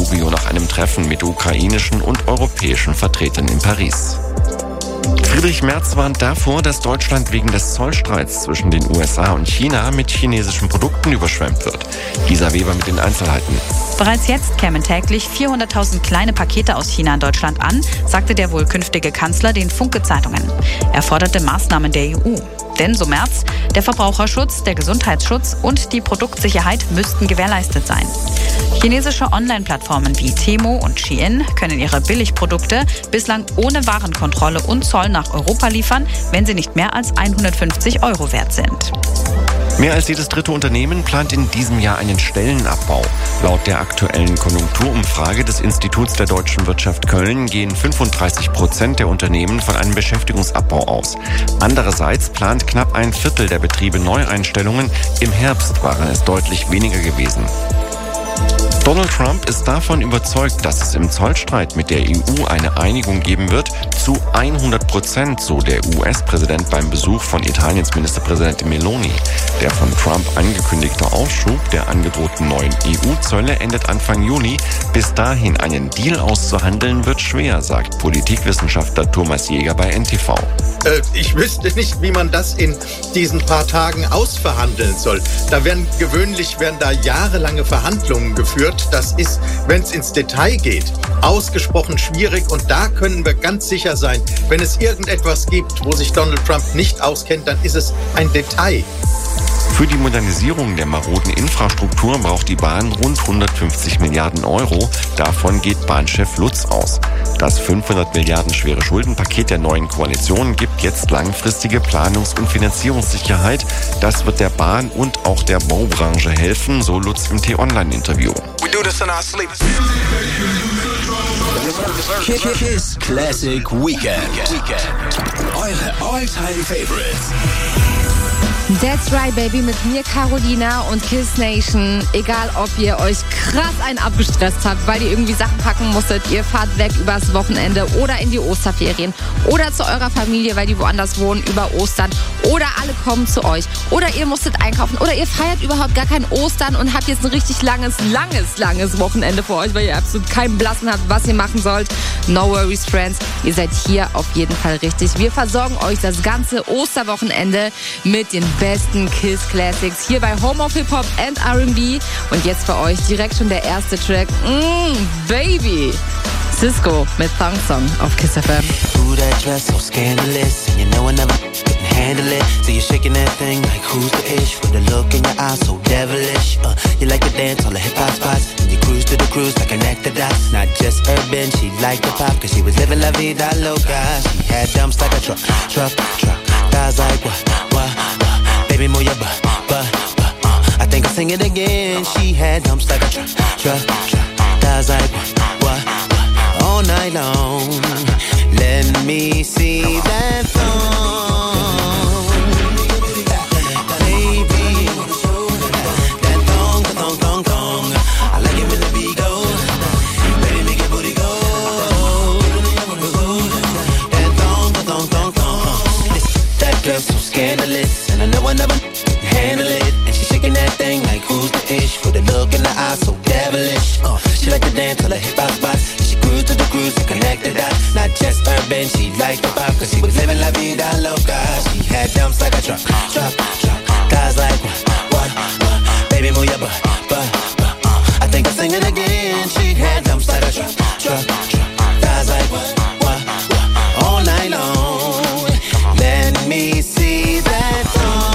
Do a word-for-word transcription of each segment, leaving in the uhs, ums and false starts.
Rubio nach einem Treffen mit ukrainischen und europäischen Vertretern in Paris. Friedrich Merz warnt davor, dass Deutschland wegen des Zollstreits zwischen den U S A und China mit chinesischen Produkten überschwemmt wird. Lisa Weber mit den Einzelheiten. Bereits jetzt kämen täglich vierhunderttausend kleine Pakete aus China in Deutschland an, sagte der wohl künftige Kanzler den Funke-Zeitungen. Er forderte Maßnahmen der E U. Denn, so Merz, der Verbraucherschutz, der Gesundheitsschutz und die Produktsicherheit müssten gewährleistet sein. Chinesische Online-Plattformen wie Temu und Shein können ihre Billigprodukte bislang ohne Warenkontrolle und Zoll nach Europa liefern, wenn sie nicht mehr als hundertfünfzig Euro wert sind. Mehr als jedes dritte Unternehmen plant in diesem Jahr einen Stellenabbau. Laut der aktuellen Konjunkturumfrage des Instituts der Deutschen Wirtschaft Köln gehen fünfunddreißig Prozent der Unternehmen von einem Beschäftigungsabbau aus. Andererseits plant knapp ein Viertel der Betriebe Neueinstellungen. Im Herbst waren es deutlich weniger gewesen. Donald Trump ist davon überzeugt, dass es im Zollstreit mit der E U eine Einigung geben wird, zu hundert Prozent, so der U S-Präsident beim Besuch von Italiens Ministerpräsidentin Meloni. Der von Trump angekündigte Aufschub der angedrohten neuen E U-Zölle endet Anfang Juni. Bis dahin einen Deal auszuhandeln wird schwer, sagt Politikwissenschaftler Thomas Jäger bei N T V. Äh, ich wüsste nicht, wie man das in diesen paar Tagen ausverhandeln soll. Da werden gewöhnlich werden da jahrelange Verhandlungen geführt. Das ist, wenn es ins Detail geht, ausgesprochen schwierig. Und da können wir ganz sicher sein, wenn es irgendetwas gibt, wo sich Donald Trump nicht auskennt, dann ist es ein Detail. Für die Modernisierung der maroden Infrastruktur braucht die Bahn rund hundertfünfzig Milliarden Euro. Davon geht Bahnchef Lutz aus. Das fünfhundert Milliarden schwere Schuldenpaket der neuen Koalition gibt jetzt langfristige Planungs- und Finanzierungssicherheit. Das wird der Bahn und auch der Baubranche helfen, so Lutz im T-Online-Interview. We do this in our sleep. Kiss Classic Weekend. Eure All-Time Favorites. That's right, baby, mit mir Carolina und Kiss Nation. Egal, ob ihr euch krass einen abgestresst habt, weil ihr irgendwie Sachen packen musstet, ihr fahrt weg übers Wochenende oder in die Osterferien oder zu eurer Familie, weil die woanders wohnen, über Ostern oder alle kommen zu euch oder ihr musstet einkaufen oder ihr feiert überhaupt gar kein Ostern und habt jetzt ein richtig langes, langes, langes Wochenende vor euch, weil ihr absolut keinen Blassen habt, was ihr machen sollt. No worries, friends, ihr seid hier auf jeden Fall richtig. Wir versorgen euch das ganze Osterwochenende mit den besten Kiss Classics hier bei Home of Hip Hop and R and B. Und jetzt für euch direkt schon der erste Track. Mmm, Baby. Cisco mit Thong Song auf Kiss F M. Ooh, that dress so scandalous, and you know I never couldn't handle it. So you're shaking that thing like who's the ish, with a look in your eyes so devilish. Uh, you like to dance on the hip hop spots, and you cruise to the cruise like an actor dots. Not just urban, she liked the pop, cause she was living la vida loca. She had dumps like a truck, truck, truck. Guys like what, what, what? Baby, move your butt, butt, butt. Uh, I think I'll sing it again. She had dumps like a truck, truck, truck. Guys like what, what, what? All night long. Let me see that thong, baby. That thong, thong, thong, thong. I like it when the beat goes. Baby, make your booty go. That thong, thong, thong, thong. That girl's so scandalous, and I know I never handle it. And she's shaking that thing like who's the ish, with a look in the eye so devilish. Uh, she like to dance till her hip hop spots. Cruise to the cruise and connected dots. Not just urban, she liked the pop, cause she was living la vida loca. She had dumps like a truck, truck, truck. Guys like what, what, what? Baby, move your butt, butt, butt. Uh, I think I'll sing it again. She had dumps like a truck, truck, truck. Guys like what, what, what? All night long. Let me see that thong.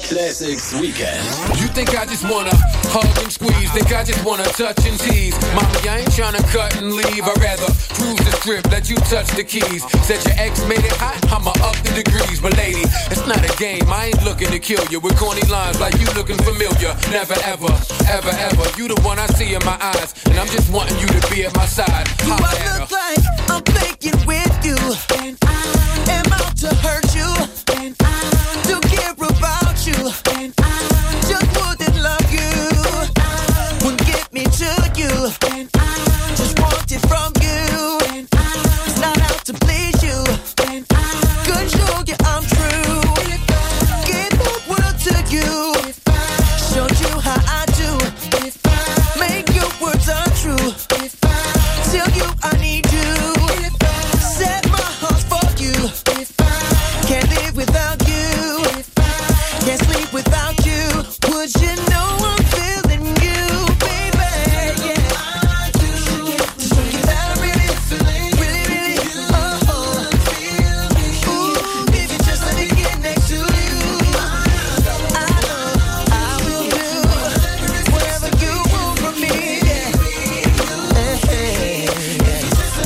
Classics Weekend. You think I just wanna hug and squeeze? Think I just wanna touch and tease? Mommy, I ain't tryna cut and leave. I'd rather cruise the strip, let you touch the keys. Said your ex made it hot, I'ma up the degrees. But lady, it's not a game, I ain't looking to kill you with corny lines like you looking familiar. Never ever, ever ever, you the one I see in my eyes, and I'm just wanting you to be at my side. Do I look like I'm playing with you? And I am out to hurt you. And I don't care about you. And I just wouldn't love you. Wouldn't get me to you. And I just want it from you. And I it's not out to please you. And I could show you I'm true. Give the world to you. Showed you how I do. Make your words untrue. Tell you I need you. Set my heart for you. Can't live without you. Can't sleep without you. Would you know I'm feeling you, baby? Yeah, I do. To show you that I really, really, really, oh, oh. Ooh, baby, just let me get next to you. I know I will do whatever you want from me. Yeah. Hey, hey, yeah.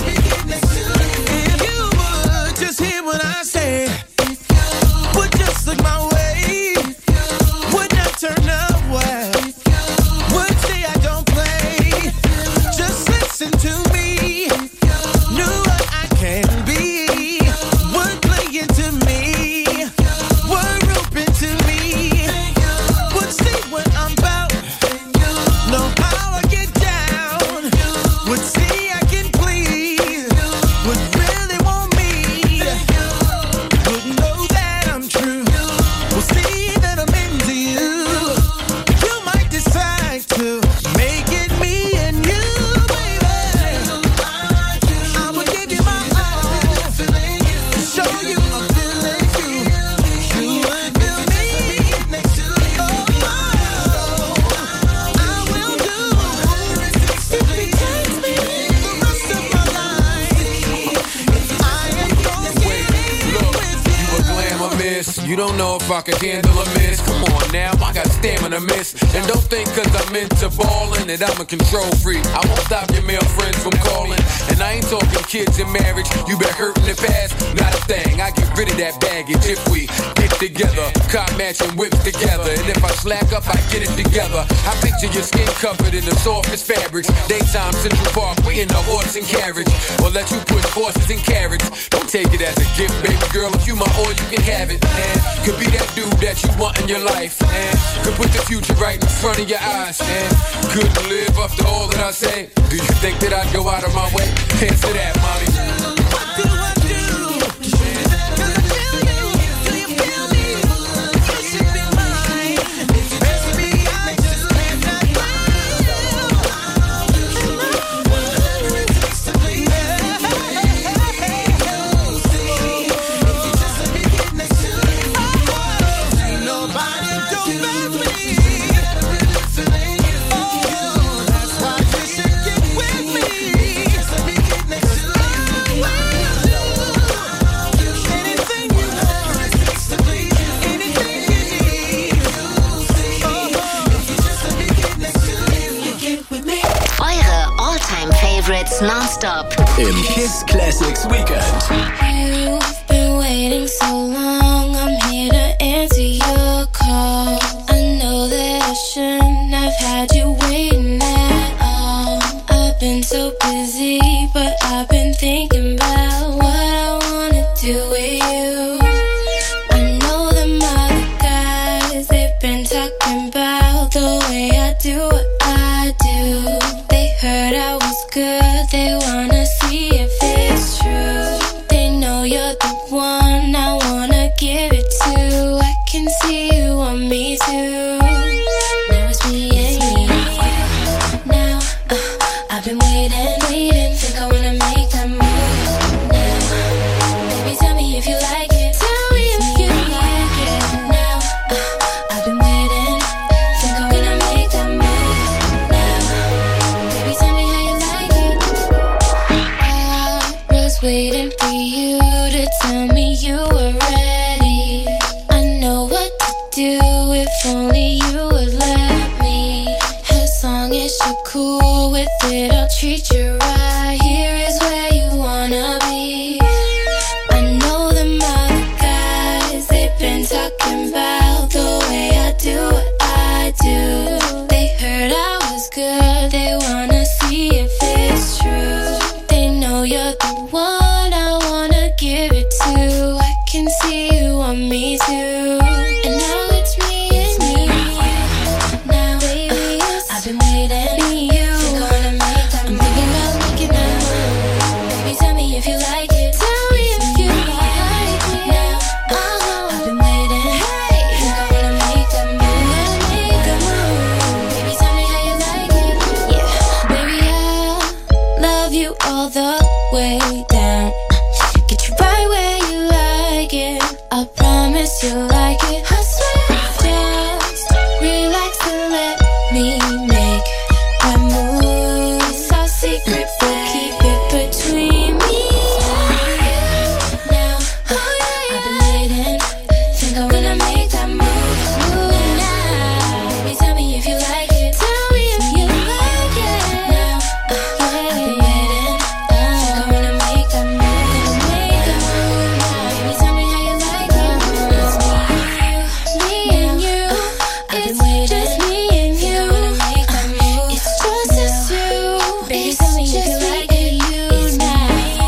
If you would just hear what I say, would just look my way, would not turn away, would say I don't play, just listen to me, knew what I can be, would play into me, were open to me, would see what I'm about, know how I get down, would see I can please, would really want me, would know that I'm true, will see that I'm into you. You might decide to make it me and you, baby. I will give you my all, show you I'm feeling you. You would feel me next to you. Oh, I will do if it takes me the rest of my life. I am gonna Wait, be look, with you a glamour miss. You don't know if I can handle a miss. Come on now, I got stamina miss. And don't think cause I'm into ballin' that I'm a control freak. I won't stop your male friends from calling. And I ain't talking kids and marriage. You been hurt in the past, not a thing. I get rid of that baggage if we get together. Cop matching whips together. And if I slack up, I get it together. I picture your skin covered in the softest fabrics. Daytime Central Park, we in the horse and carriage. Or let you push horses and carriage. Don't take it as a gift, baby girl. If you my oil, you can have it. And could be that dude that you want in your life. And could put the future right in front of your eyes. And couldn't live up to all that I say. Do you think that I'd go out of my way? Answer that, mommy. what do I do? Cause I feel you. Do you feel me? You should be mine. Baby, I just cannot find you. And I wonder if it's to please you. Just let me get next to you. Ain't nobody don't love me. Oh, that's why you should get with me. Just let me get next to you. Anything you want, anything you need. Oh, just let me get next to you. Get with me. Eure All-Time Favorites nonstop. Im Kiss Classics Weekend. You've been waiting so long, I'm here to answer your call. I know that I shouldn't have had you waiting at all. I've been so busy, but I've been thinking about what I wanna do with you. I know them other guys, they've been talking about the way I do what I do. They heard I was good, they wanna see if it's true. They know you're the one I wanna give it to. I can see you want me too. Now it's me and you. Now, uh, I've been waiting, waiting. Think I wanna make that move now. Baby, tell me if you like it. Tell me if you like it. Now, uh, I've been waiting. Think I wanna make that move now. Baby, tell me how you like it. I was waiting for you to tell me you were ready. I know what to do If only you would let me. As long as you're cool with it, I'll treat you right. Here is where you wanna be. I know them other guys, they've been talking about the way I do what I do. They heard I was good, they wanna see if it's true. They know you're the one I wanna give it to. I can see you want me too. And now it's me and me. Now, baby, I've been waiting. Me, you. Think I wanna make that move. I'm thinking about making that move. Baby, tell me if you like it. Tell me if you like it. Now, uh-huh. I've been waiting. Hey, think I wanna make that move. Make a move. Baby, tell me how you like it. Yeah, baby, I'll love you all the way down. Get you right where you like it. I promise you like it. I swear, just relax and let me make that move. It's our secret, but keep it between me and you. Now, oh yeah, I've been waiting. Think I'm gonna make that move. Move now. Baby, tell me if you like it. Tell me if you like it. Now, uh, yeah, I've been waiting. Think I'm gonna make that move. Gonna make that move now. Baby, tell me how you like it. It's me, me and you. It's just me and you. It's just us two. Baby, tell me if you like it. You now.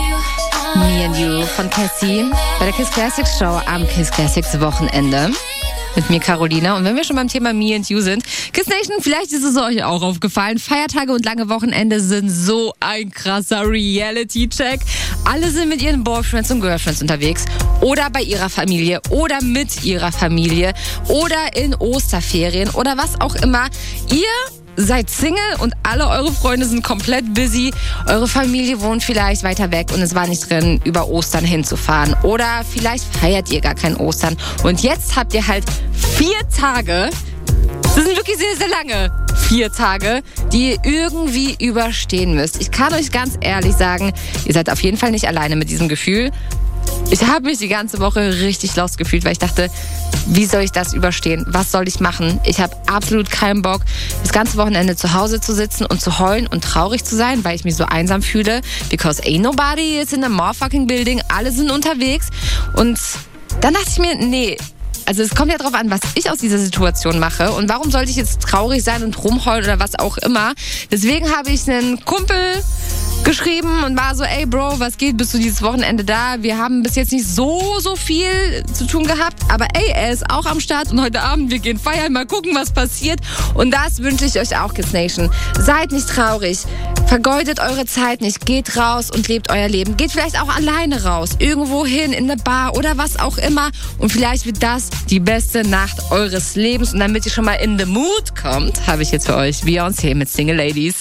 Me and You von Cassie bei der Kiss Classics Show am Kiss Classics Wochenende. Mit mir Carolina. Und wenn wir schon beim Thema Me and You sind, Kiss Nation, vielleicht ist es euch auch aufgefallen, Feiertage und lange Wochenende sind so ein krasser Reality-Check. Alle sind mit ihren Boyfriends und Girlfriends unterwegs oder bei ihrer Familie oder mit ihrer Familie oder in Osterferien oder was auch immer. Ihr seid Single und alle eure Freunde sind komplett busy. Eure Familie wohnt vielleicht weiter weg und es war nicht drin, über Ostern hinzufahren. Oder vielleicht feiert ihr gar kein Ostern. Und jetzt habt ihr halt vier Tage, das sind wirklich sehr, sehr lange, vier Tage, die ihr irgendwie überstehen müsst. Ich kann euch ganz ehrlich sagen, ihr seid auf jeden Fall nicht alleine mit diesem Gefühl. Ich habe mich die ganze Woche richtig lost gefühlt, weil ich dachte, wie soll ich das überstehen? Was soll ich machen? Ich habe absolut keinen Bock, das ganze Wochenende zu Hause zu sitzen und zu heulen und traurig zu sein, weil ich mich so einsam fühle. Because ain't nobody is in a motherfucking building. Alle sind unterwegs. Und dann dachte ich mir, nee, also es kommt ja drauf an, was ich aus dieser Situation mache und warum sollte ich jetzt traurig sein und rumheulen oder was auch immer. Deswegen habe ich einen Kumpel geschrieben und war so, ey Bro, was geht, bist du dieses Wochenende da? Wir haben bis jetzt nicht so, so viel zu tun gehabt, aber ey, er ist auch am Start und heute Abend, wir gehen feiern, mal gucken, was passiert. Und das wünsche ich euch auch, Kiss Nation. Seid nicht traurig, vergeudet eure Zeit nicht, geht raus und lebt euer Leben. Geht vielleicht auch alleine raus, irgendwo hin, in eine Bar oder was auch immer und vielleicht wird das die beste Nacht eures Lebens. Und damit ihr schon mal in the mood kommt, habe ich jetzt für euch Beyoncé mit Single Ladies.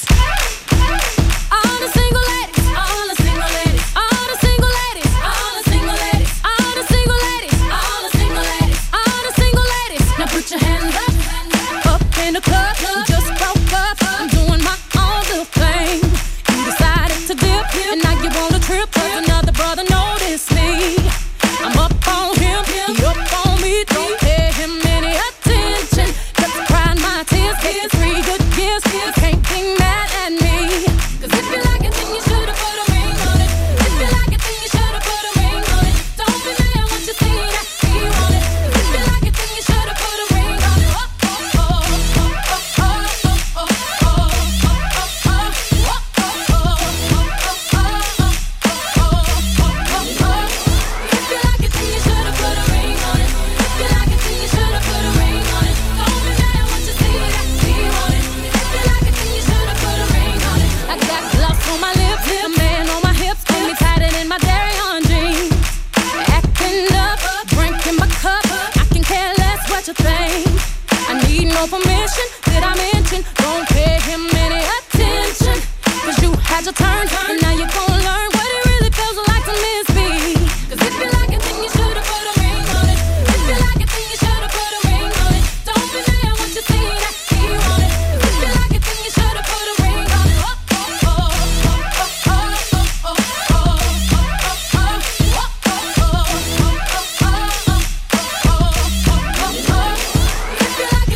Permission, did I mention? Don't pay him any attention. Cause you had your turn, and now you're gonna learn what it really feels like to miss me. Cause if you like it, then you should've put a ring on it. If you like it, then you should've put a ring on it. Don't be mad once you see that he want it. If you like it, then you should've put a ring on it. Oh, oh, oh, oh, oh, oh, oh, oh, oh, oh, oh, oh, oh, oh, oh, oh, oh. If you like it,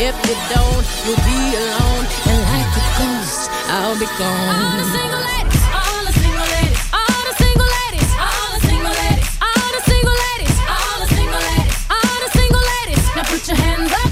If you don't, you'll be alone. And like a ghost, I'll be gone. All the single ladies, all the single ladies, all the single ladies, all the single ladies, all the single ladies, all the single ladies, all the single ladies. Now put your hands up.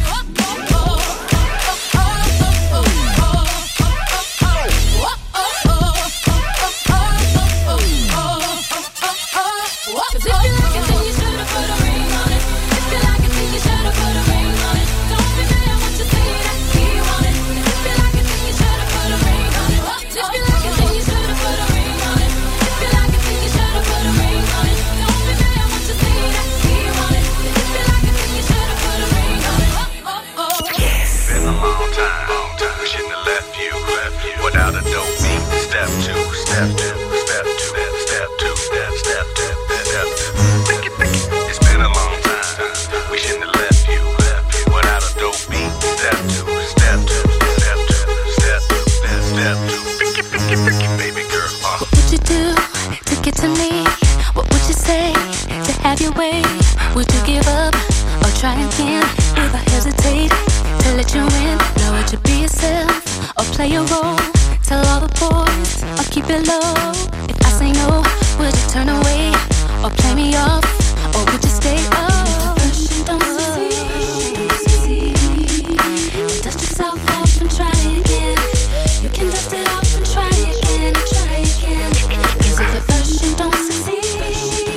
Without a dope beat, step two, step two, step two, step two, step, step two, step two. It's been a long time. We shouldn't have left you without a dope beat. Step two, step two, step two, step two, step, step two. Baby girl, uh. What would you do to get to me? What would you say to have your way? Would you give up or try again? If I hesitate to let you in, now would you be yourself or play a role? Tell all the boys or keep it low. If I say no, would you turn away or play me off, or would you stay up? First you don't succeed, dust yourself off and try again. You can dust it off and try again, try again. Cause if at first you don't succeed,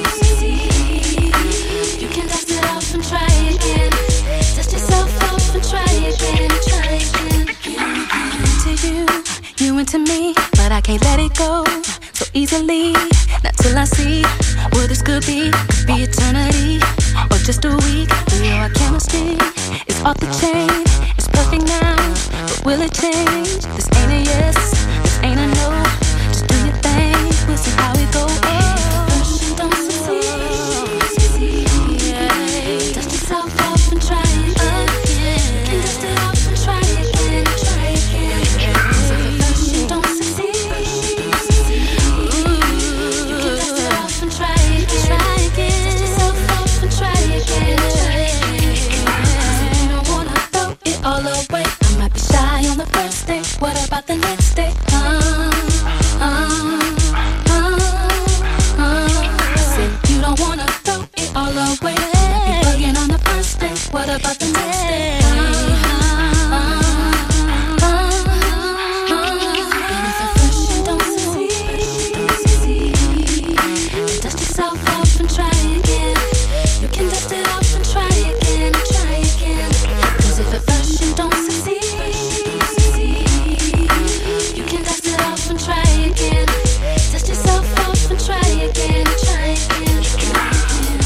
you can dust it off and try again. Dust yourself off and try again, try again. To you, you into me, but I can't let it go so easily. Not till I see what this could be. Could be eternity or just a week. We know our chemistry is off the chain. It's perfect now, but will it change? This ain't a yes, this ain't a no. Just do your thing, we'll see how it goes. First you don't succeed, yeah. Dust yourself off and try again. You can dust it off and try again, try again. So if first you don't succeed, you can dust it off and try again, try again. Dust yourself off and try again, try again. So you don't wanna throw it all away. I might be shy on the first day. What about the next day? Uh, uh, uh, uh. Said you don't wanna throw it all away. Might be bugging on the first day. What about the next day? Uh, uh, uh, uh. And if at first you don't succeed, then dust yourself off and try again. You can dust it off and try again, try again. Cause if at first you don't succeed, you can dust it off and try again. Dust yourself off and try again, try again, try again.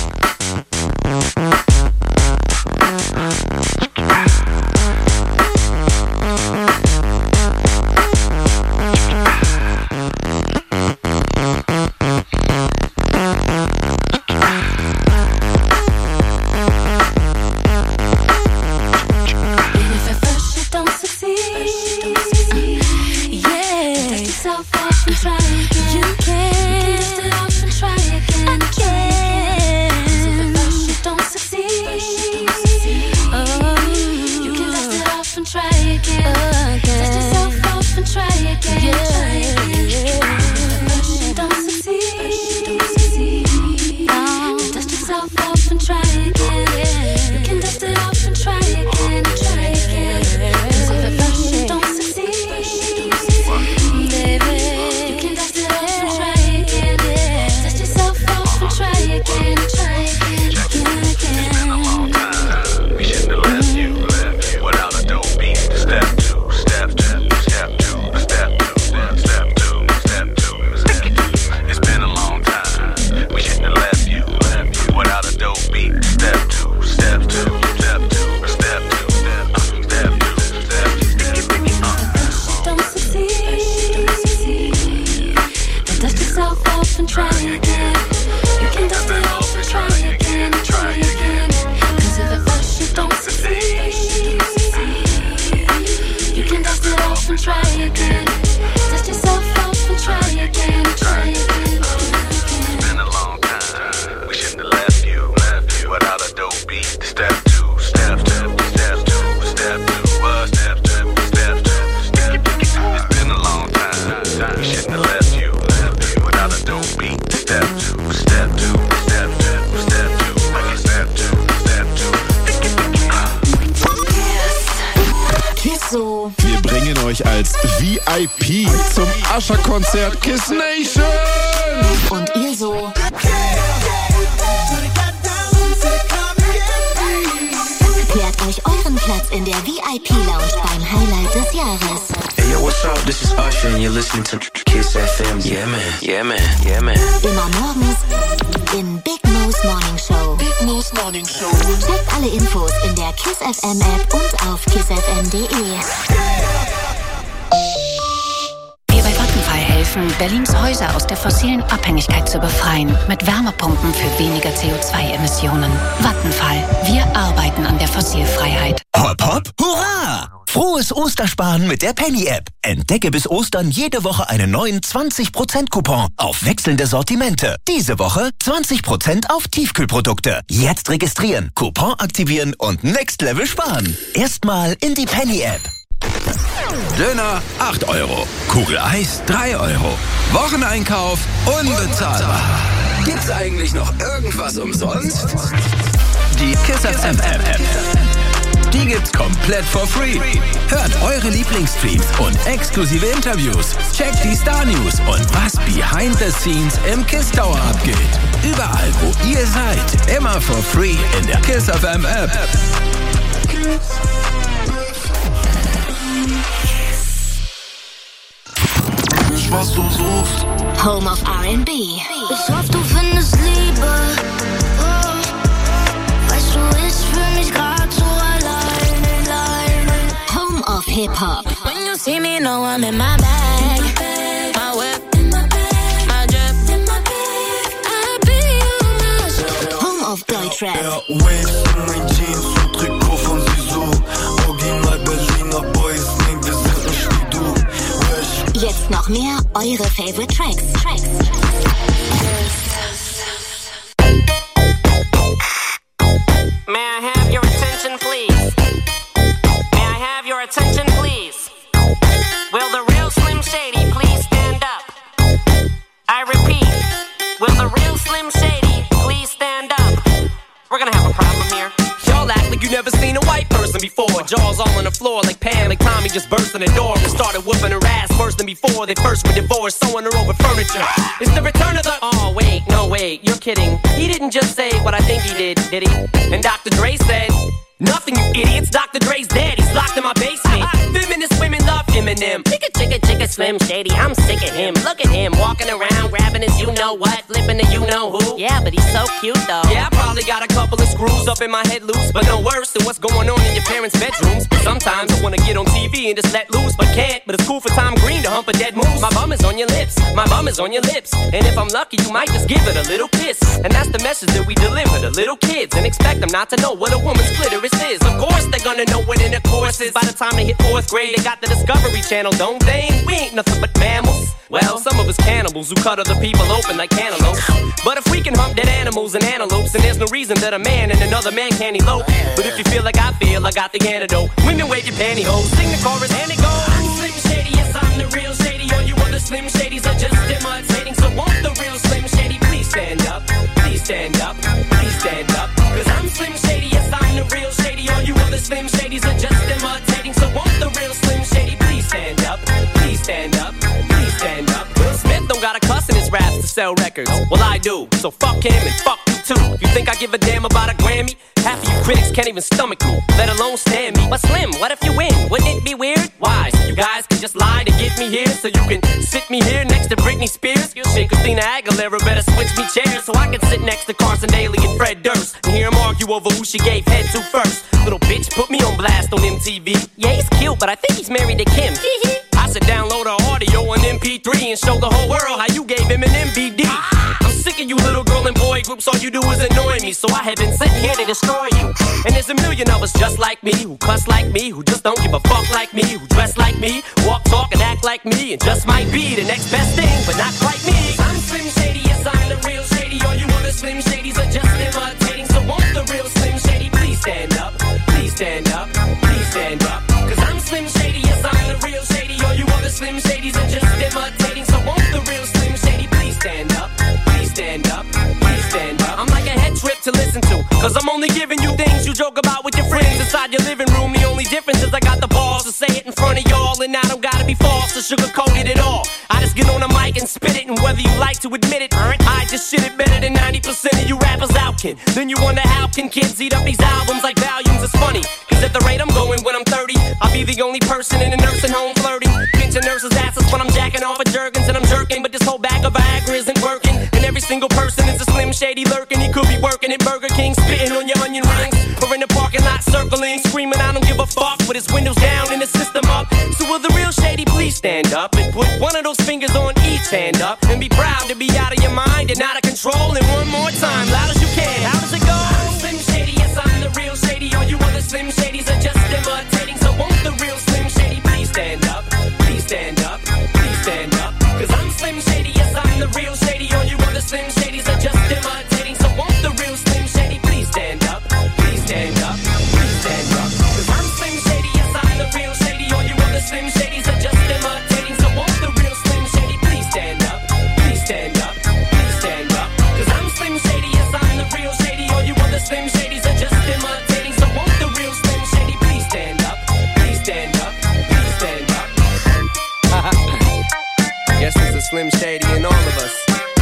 And if at first you don't succeed, yeah, dust yourself off and try again. You can dust it off and try again, again. 'Cause if at first you don't succeed, oh, you can dust it off and try again. Dust yourself off and try again, try again. If at first you don't succeed, then dust yourself off and try again. You can dust it off and try again, try again. 'Cause if at first you don't succeed, baby, you can dust it off and try again. Dust yourself off and try again, try again, again, again. We shouldn't have left you without a dope beat. Step two, step two, step two, step two, step, step two, step two, step two. It's been a long time. We shouldn't have left you without a dope beat. Step two, step two, step two, step two, step, uh, step two, step, uh. Don't succeed, then dust yourself off and try again. You can dust it off and try again, try again. 'Cause if at first you don't succeed, you can dust it off and try again. Dust yourself off and try again, try again. It's been a long time. We shouldn't have left you without a dope beat. Step two, step two, step two, step so. Wir bringen euch als V I P zum Usher-Konzert Kiss Nation. Und ihr so. Klärt euch euren Platz in der V I P-Lounge beim Highlight des Jahres. Hey, yo, what's up? This is Usher and you're listening to Kiss F M. Yeah, man. Yeah, man. Yeah, man. Immer morgens in Big Mo's Morning Show. Big Mo's Morning Show. Checkt alle Infos in der Kiss F M App und auf kiss f m punkt d e. Wir bei Vattenfall helfen, Berlins Häuser aus der fossilen Abhängigkeit zu befreien. Mit Wärmepumpen für weniger C O zwei Emissionen. Vattenfall. Wir arbeiten an der Fossilfreiheit. Hopp, hopp, hurra! Frohes Ostersparen mit der Penny-App. Entdecke bis Ostern jede Woche einen neuen zwanzig Prozent Coupon auf wechselnde Sortimente. Diese Woche zwanzig Prozent auf Tiefkühlprodukte. Jetzt registrieren, Coupon aktivieren und Next Level sparen. Erstmal in die Penny-App. Döner acht Euro. Kugel Eis drei Euro. Wocheneinkauf unbezahlbar. Gibt's eigentlich noch irgendwas umsonst? Die Kiss F M App. Die gibt's komplett for free. Hört eure Lieblingsstreams und exklusive Interviews. Checkt die Star News und was behind the scenes im Kiss Tower abgeht. Überall, wo ihr seid. Immer for free in der Kiss F M App. Was du suchst. Home of R and B. Ich hoffe, du findest Liebe. Oh. Weißt du, ich fühl mich grad so allein, allein. Home of Hip Hop. When you see me, know I'm in my bag. My whip in my bag. My drip in my bag. I be on my Home of Deutschrap. Ja, Waves in mein Jeans und Trikot von Sisu. Original Berliner Boys, nee, wir sind nicht wie du. Jetzt noch mehr eure Favorite Tracks. Tracks. May I have your attention, please? May I have your attention, please? Will the real Slim Shady please stand up? I repeat, will the real Slim Shady please stand up? We're gonna have a problem here. Y'all act like you never seen a white person before. Jaws all on the floor like Pam, like Tommy just burst in the door and started whooping her ass worse than before. They first were divorced, sewing her over furniture. It's the return of the... Oh, wait, no, wait, you're kidding. He didn't just say what I think he did, did he? And Doctor Dre said... Nothing, you idiots. Doctor Dre's dead. He's locked in my basement. Feminist women love Eminem. Chicka, chicka, chicka, Slim Shady. I'm sick of him. Look at him walking around, grabbing his you-know-what, flipping the you-know-who. Yeah, but he's so cute, though. Yeah, I probably got a couple of screws up in my head loose, but no worse than what's going on in your parents' bedrooms. Sometimes I wanna get on T V and just let loose, but can't. But it's cool for Tom Green to hump a dead moose. My bum is on your lips. My bum is on your lips. And if I'm lucky, you might just give it a little kiss. And that's the message that we deliver to little kids and expect them not to know what a woman's clitoris is. Of course they're gonna know what intercourse is. By the time they hit fourth grade, they got the Discovery Channel, don't they? We ain't nothing but mammals. Well, some of us cannibals who cut other people open like cantaloupes. But if we can hump dead animals and antelopes, then there's no reason that a man and another man can't elope. But if you feel like I feel, I got the antidote. Women wave your pantyhose, sing the chorus and it goes. I'm Slim Shady, yes I'm the real Shady. All you other Slim Shadys are just imitating. So won't the real Slim Shady please stand up? Please stand up, please stand up. Cause I'm Slim Shady, yes I'm the real Shady. All you other Slim Shadys are just imitating. So won't the real Slim Shady please stand up? Please stand up, please stand up. Will Smith don't got a cuss in his raps to sell records. Well I do, so fuck him and fuck you too. You think I give a damn about a Grammy? Half of you critics can't even stomach me, let alone stand me. But Slim, what if you win? Wouldn't it be weird? Why? So you guys can just lie to get me here, so you can sit me here next to Britney Spears. Shit, Christina Aguilera better switch me chairs, so I can sit next to Carson Daly and Fred Durst and hear them argue over who she gave head to first. Little bitch put me on blast on M T V. Yeah, he's cute, but I think he's married to Kim. I should download her audio on M P three and show the whole world how you gave him an M V D. I'm sick of you little girl and boy groups, all you do is annoy me, so I have been sitting here to destroy you. And there's a million of us just like me, who cuss like me, who just don't give a fuck like me, who dress like me, walk, talk, and act like me, and just might be the next best thing, but not quite me. I'm Slim Shady, yes I'm the real Shady, all you other Slim Shadys are just imitating, so won't the real Slim Shady please stand up, please stand up, please stand up. Cause I'm Slim Shady, yes I'm the real Shady, all you other Slim Shadys are just imitating, so won't the real Slim Shady please stand up, please stand up, please stand up. I'm like a head trip to listen to, cause I'm only giving you things you joke about with your friends inside your living room. The only difference is I got the balls to say it in sauce to sugarcoat it at all. I just get on the mic and spit it, and whether you like to admit it, I just shit it better than ninety percent of you rappers out, kid. Then you wonder how can kids eat up these albums like volumes? It's funny, cause at the rate I'm going when I'm thirty, I'll be the only person in a nursing home flirting. Pinching nurses' asses when I'm jacking off of Jergens and I'm jerking, but this whole bag of Viagra isn't working. And every single person is a Slim Shady lurking. He could be working at Burger King, spitting on your onion rings, or in the parking lot circling, screaming I don't give a fuck, with his windows down and his system up. So will the real Shady please stand up and put one of those fingers on each hand up and be proud to be out of your mind and out of control. And one more time, loud as you can. How does it go? I'm Slim Shady, yes I'm the real Shady. All you other Slim Shadys are just imitating. So won't the real Slim Shady please stand up? Please stand up, please stand up. Cause I'm Slim Shady, yes I'm the real Shady. All you other Slim Shadys are just imitating. So won't the real Slim Shady please stand up? Please stand up, please stand up. Cause I'm Slim Shady, yes I'm the real Shady. All you other Slim Shadys are just imitating. So won't the real Slim Shady please stand up? Please stand up, please stand up. Cause I'm Slim Shady, yes I'm the real Shady. All you other Slim Shadys are just imitating. So won't the real Slim Shady please stand up? Please stand up, please stand up. Guess there's a Slim Shady in all of us.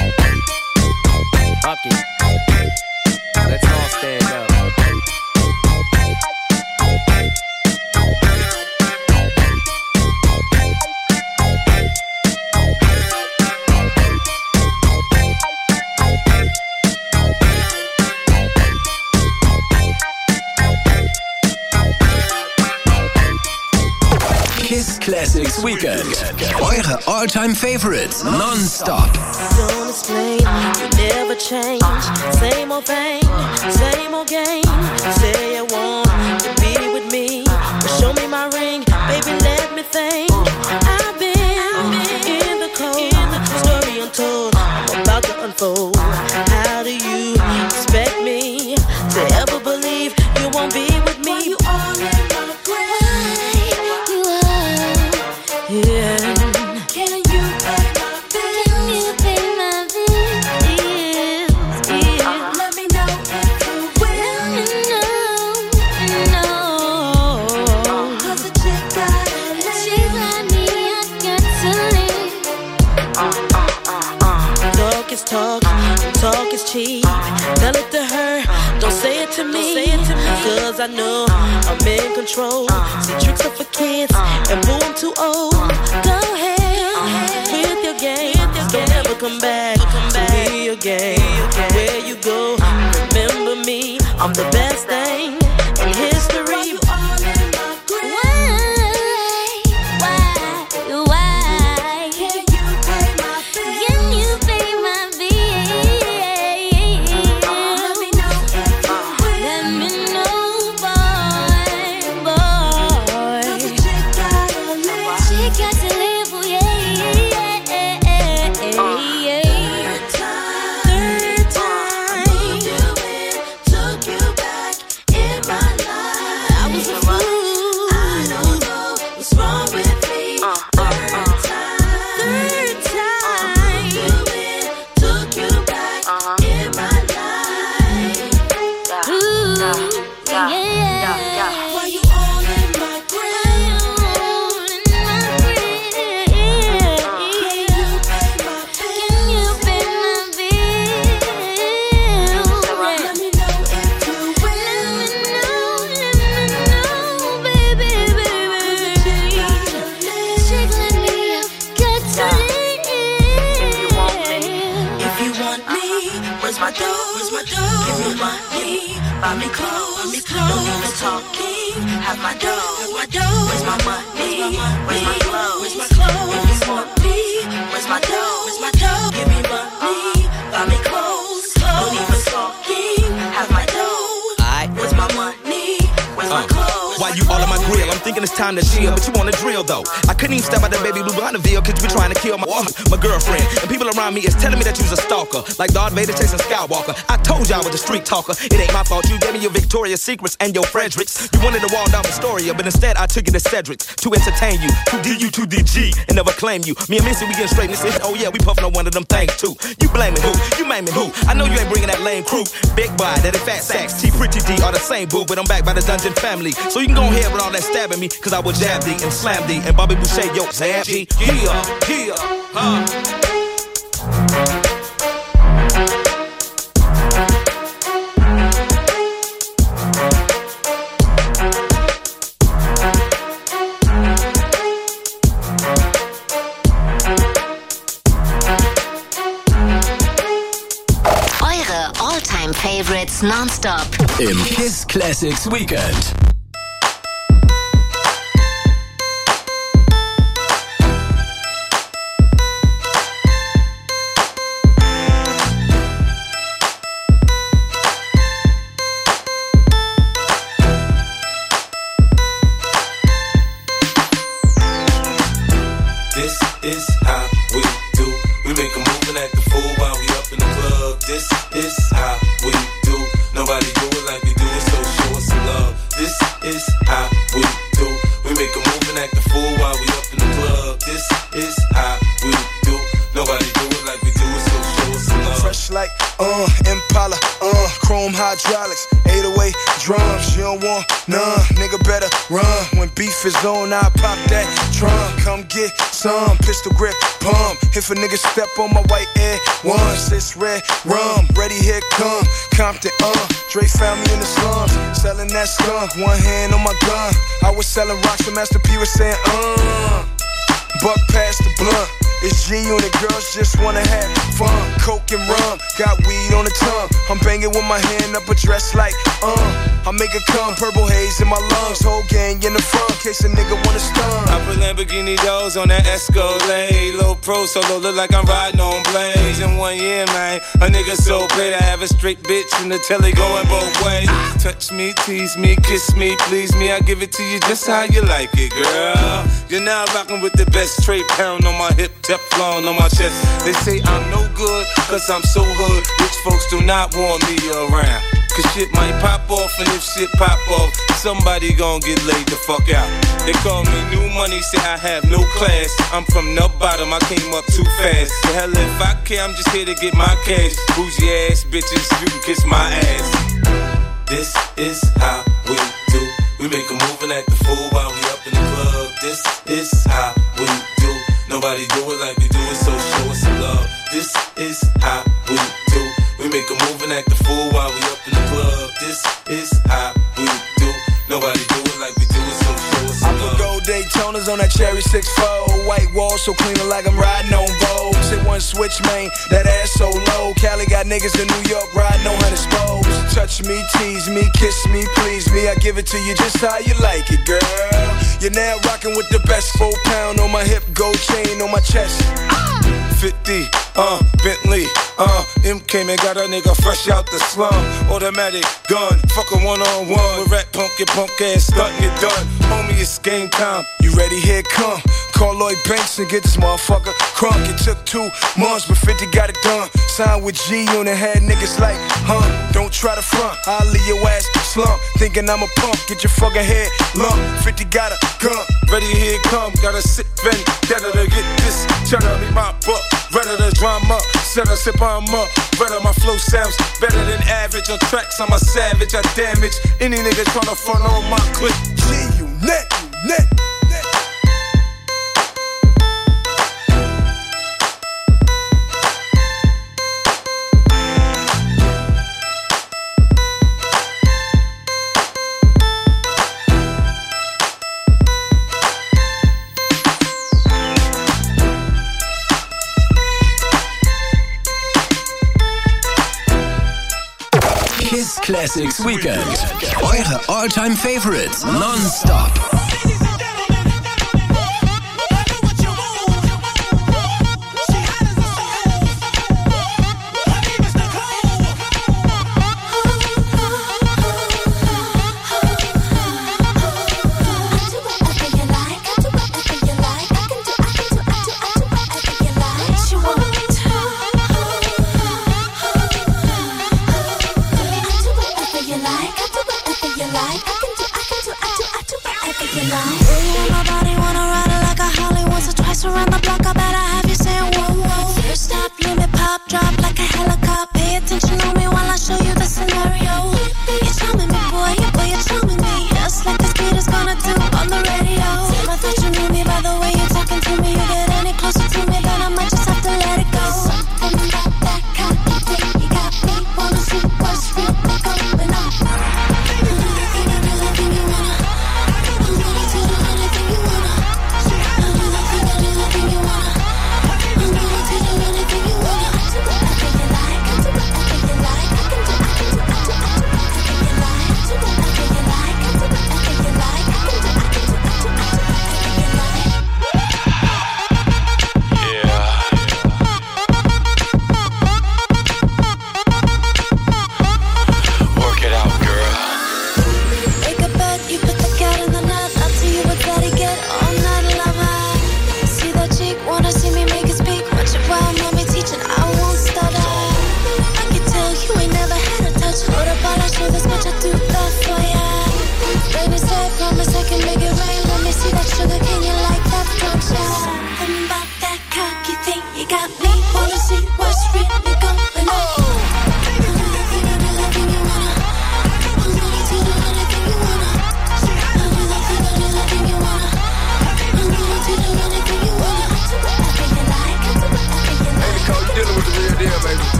Okay, let's all stand up. Kiss Classics Weekend. Eure All-Time Favorites non-stop. Don't explain, you never change. Same old thing, same old game. Say you want to be with me, but show me my ring, baby, let me think. I've been in the cold, story untold, I'm about to unfold. How do you expect me to ever believe you won't be with me? You all in my grave. Yeah. Can you pay my bills? Can you pay my bills? Yeah. Let me know if you will. Let me know, know. Cause the chick got a chick like me, I got to leave. Talk is talk, talk is cheap. Tell it to her, don't say it to me. Say it to me. Cause I know I'm in control. See, tricks are for kids, and boo, I'm too old. Go ahead with your game. Don't ever come back to me again. Where you go, remember me. I'm the best thing in history. Buy me clothes, buy me clothes. No need for talking. Have my dough, have my dough. Where's my money? Where's my clothes? Where's my clothes? If you want me, where's my dough? Where's my dough? Give me money, buy me clothes. No need for talking. Have my dough. Alright, where's my money? Where's my clothes? Why you all on my grill? I'm thinking it's time to chill, but you wanna drill though. I couldn't even step out that baby blue Bonneville, cause you be trying to kill my my girlfriend. And people around me is telling me that you's a stalker, like Darth Vader chasing Skywalker. I told y'all I was a street talker. It ain't my fault. You gave me your Victoria's Secrets and your Fredericks. You wanted to walled off Astoria, but instead I took you to Cedric's to entertain you. To D U to D G and never claim you. Me and Missy, we getting straight and this. Oh yeah, we puffing on one of them things too. You blaming who? You blaming who? I know you ain't bringing that lame crew. Big boy, that ain't fat sacks. T Pretty D are the same boo, but I'm back by the Dungeon family. So you can go ahead with all that stabbing me cause I will jab thee and slam thee. And Bobby Boucher, yo, Zab G. Yeah, yeah, huh. Favorites nonstop im Kiss Classics Weekend. This is how we do. We make a move and act the fool while we up in the club. This is how we do. Nobody do it like we do it, so show us some love. This is how we do. We make a move and act the fool while we up in the club. This is how we do. Nobody do it like we do it, so show us some love. Fresh like, uh, Impala, uh, chrome hydraulics, eight oh eight drums. You don't want none, nigga better run. When beef is on, I pop that drum. Come get some pistol grip pump. If a nigga step on my white air once, it's red rum. Ready, here come Compton, uh. Dre found me in the slums, selling that skunk. One hand on my gun. I was selling rocks, so Master P was saying, uh. Buck past the blunt. It's G-Unit, girls just wanna have fun. Coke and rum, got weed on the tongue. I'm banging with my hand up a dress like, uh I make it come, purple haze in my lungs. Whole gang in the front, case a nigga wanna stun. I put Lamborghini doors on that Escalade. Low pro solo, look like I'm riding on blades. In one year, man, a nigga so paid. I have a straight bitch in the telly going both ways. Touch me, tease me, kiss me, please me. I give it to you just how you like it, girl. You're now rocking with the best straight pound on my hip. Teflon on my chest. They say I'm no good, cause I'm so hood. Rich folks do not want me around. Cause shit might pop off, and if shit pop off, somebody gon' get laid the fuck out. They call me new money, say I have no class. I'm from the bottom, I came up too fast. The hell if I care, I'm just here to get my cash. Bougie ass bitches, you can kiss my ass. This is how we do. We make a move and act the fool while we up in the club. This is how we do. Nobody do it like we do it, so show us some love. This is how we do. We make a move and act the fool while we up in the club. This is how we do. Nobody do it like we do it, so show us some love. I put gold Daytonas on that cherry six four. White wall so clean like I'm riding on Vogue. Hit one switch, man, that ass so low. Cali got niggas in New York riding on hundred spokes. Touch me, tease me, kiss me, please me. I give it to you just how you like it, girl. You're now rocking with the best. Four pound on my hip, gold chain on my chest. fifty, uh, Bentley, uh, M came and got a nigga fresh out the slum. Automatic gun, fuck a one on one. With rat punk, your punk ass stunt, you done. Homie, it's game time. You ready? Here it come. Call Lloyd Banks and get this motherfucker crunk. It took two months, but fifty got it done. Signed with G-Unit, had niggas like, huh? Don't try to front, I'll leave your ass slump. Thinking I'm a punk, get your fucking head lump. fifty got a gun. Ready, here it come. Got a sick vendetta to get this. Cheddar be my buck. Redder the drama. Set a sip on up. Redder my flow sounds better than average. On tracks, I'm a savage. I damage any nigga tryna front on my clip. G-Unit, net. Kiss Classics Weekend. Eure All-Time Favorites nonstop. Around the block, I better have you saying whoa, whoa. First stop, limit, pop, drop like a helicopter. Pay attention on me while I show you the scenario. You're charming me, boy, boy, you're charming me. Just like this beat is gonna do on the radio.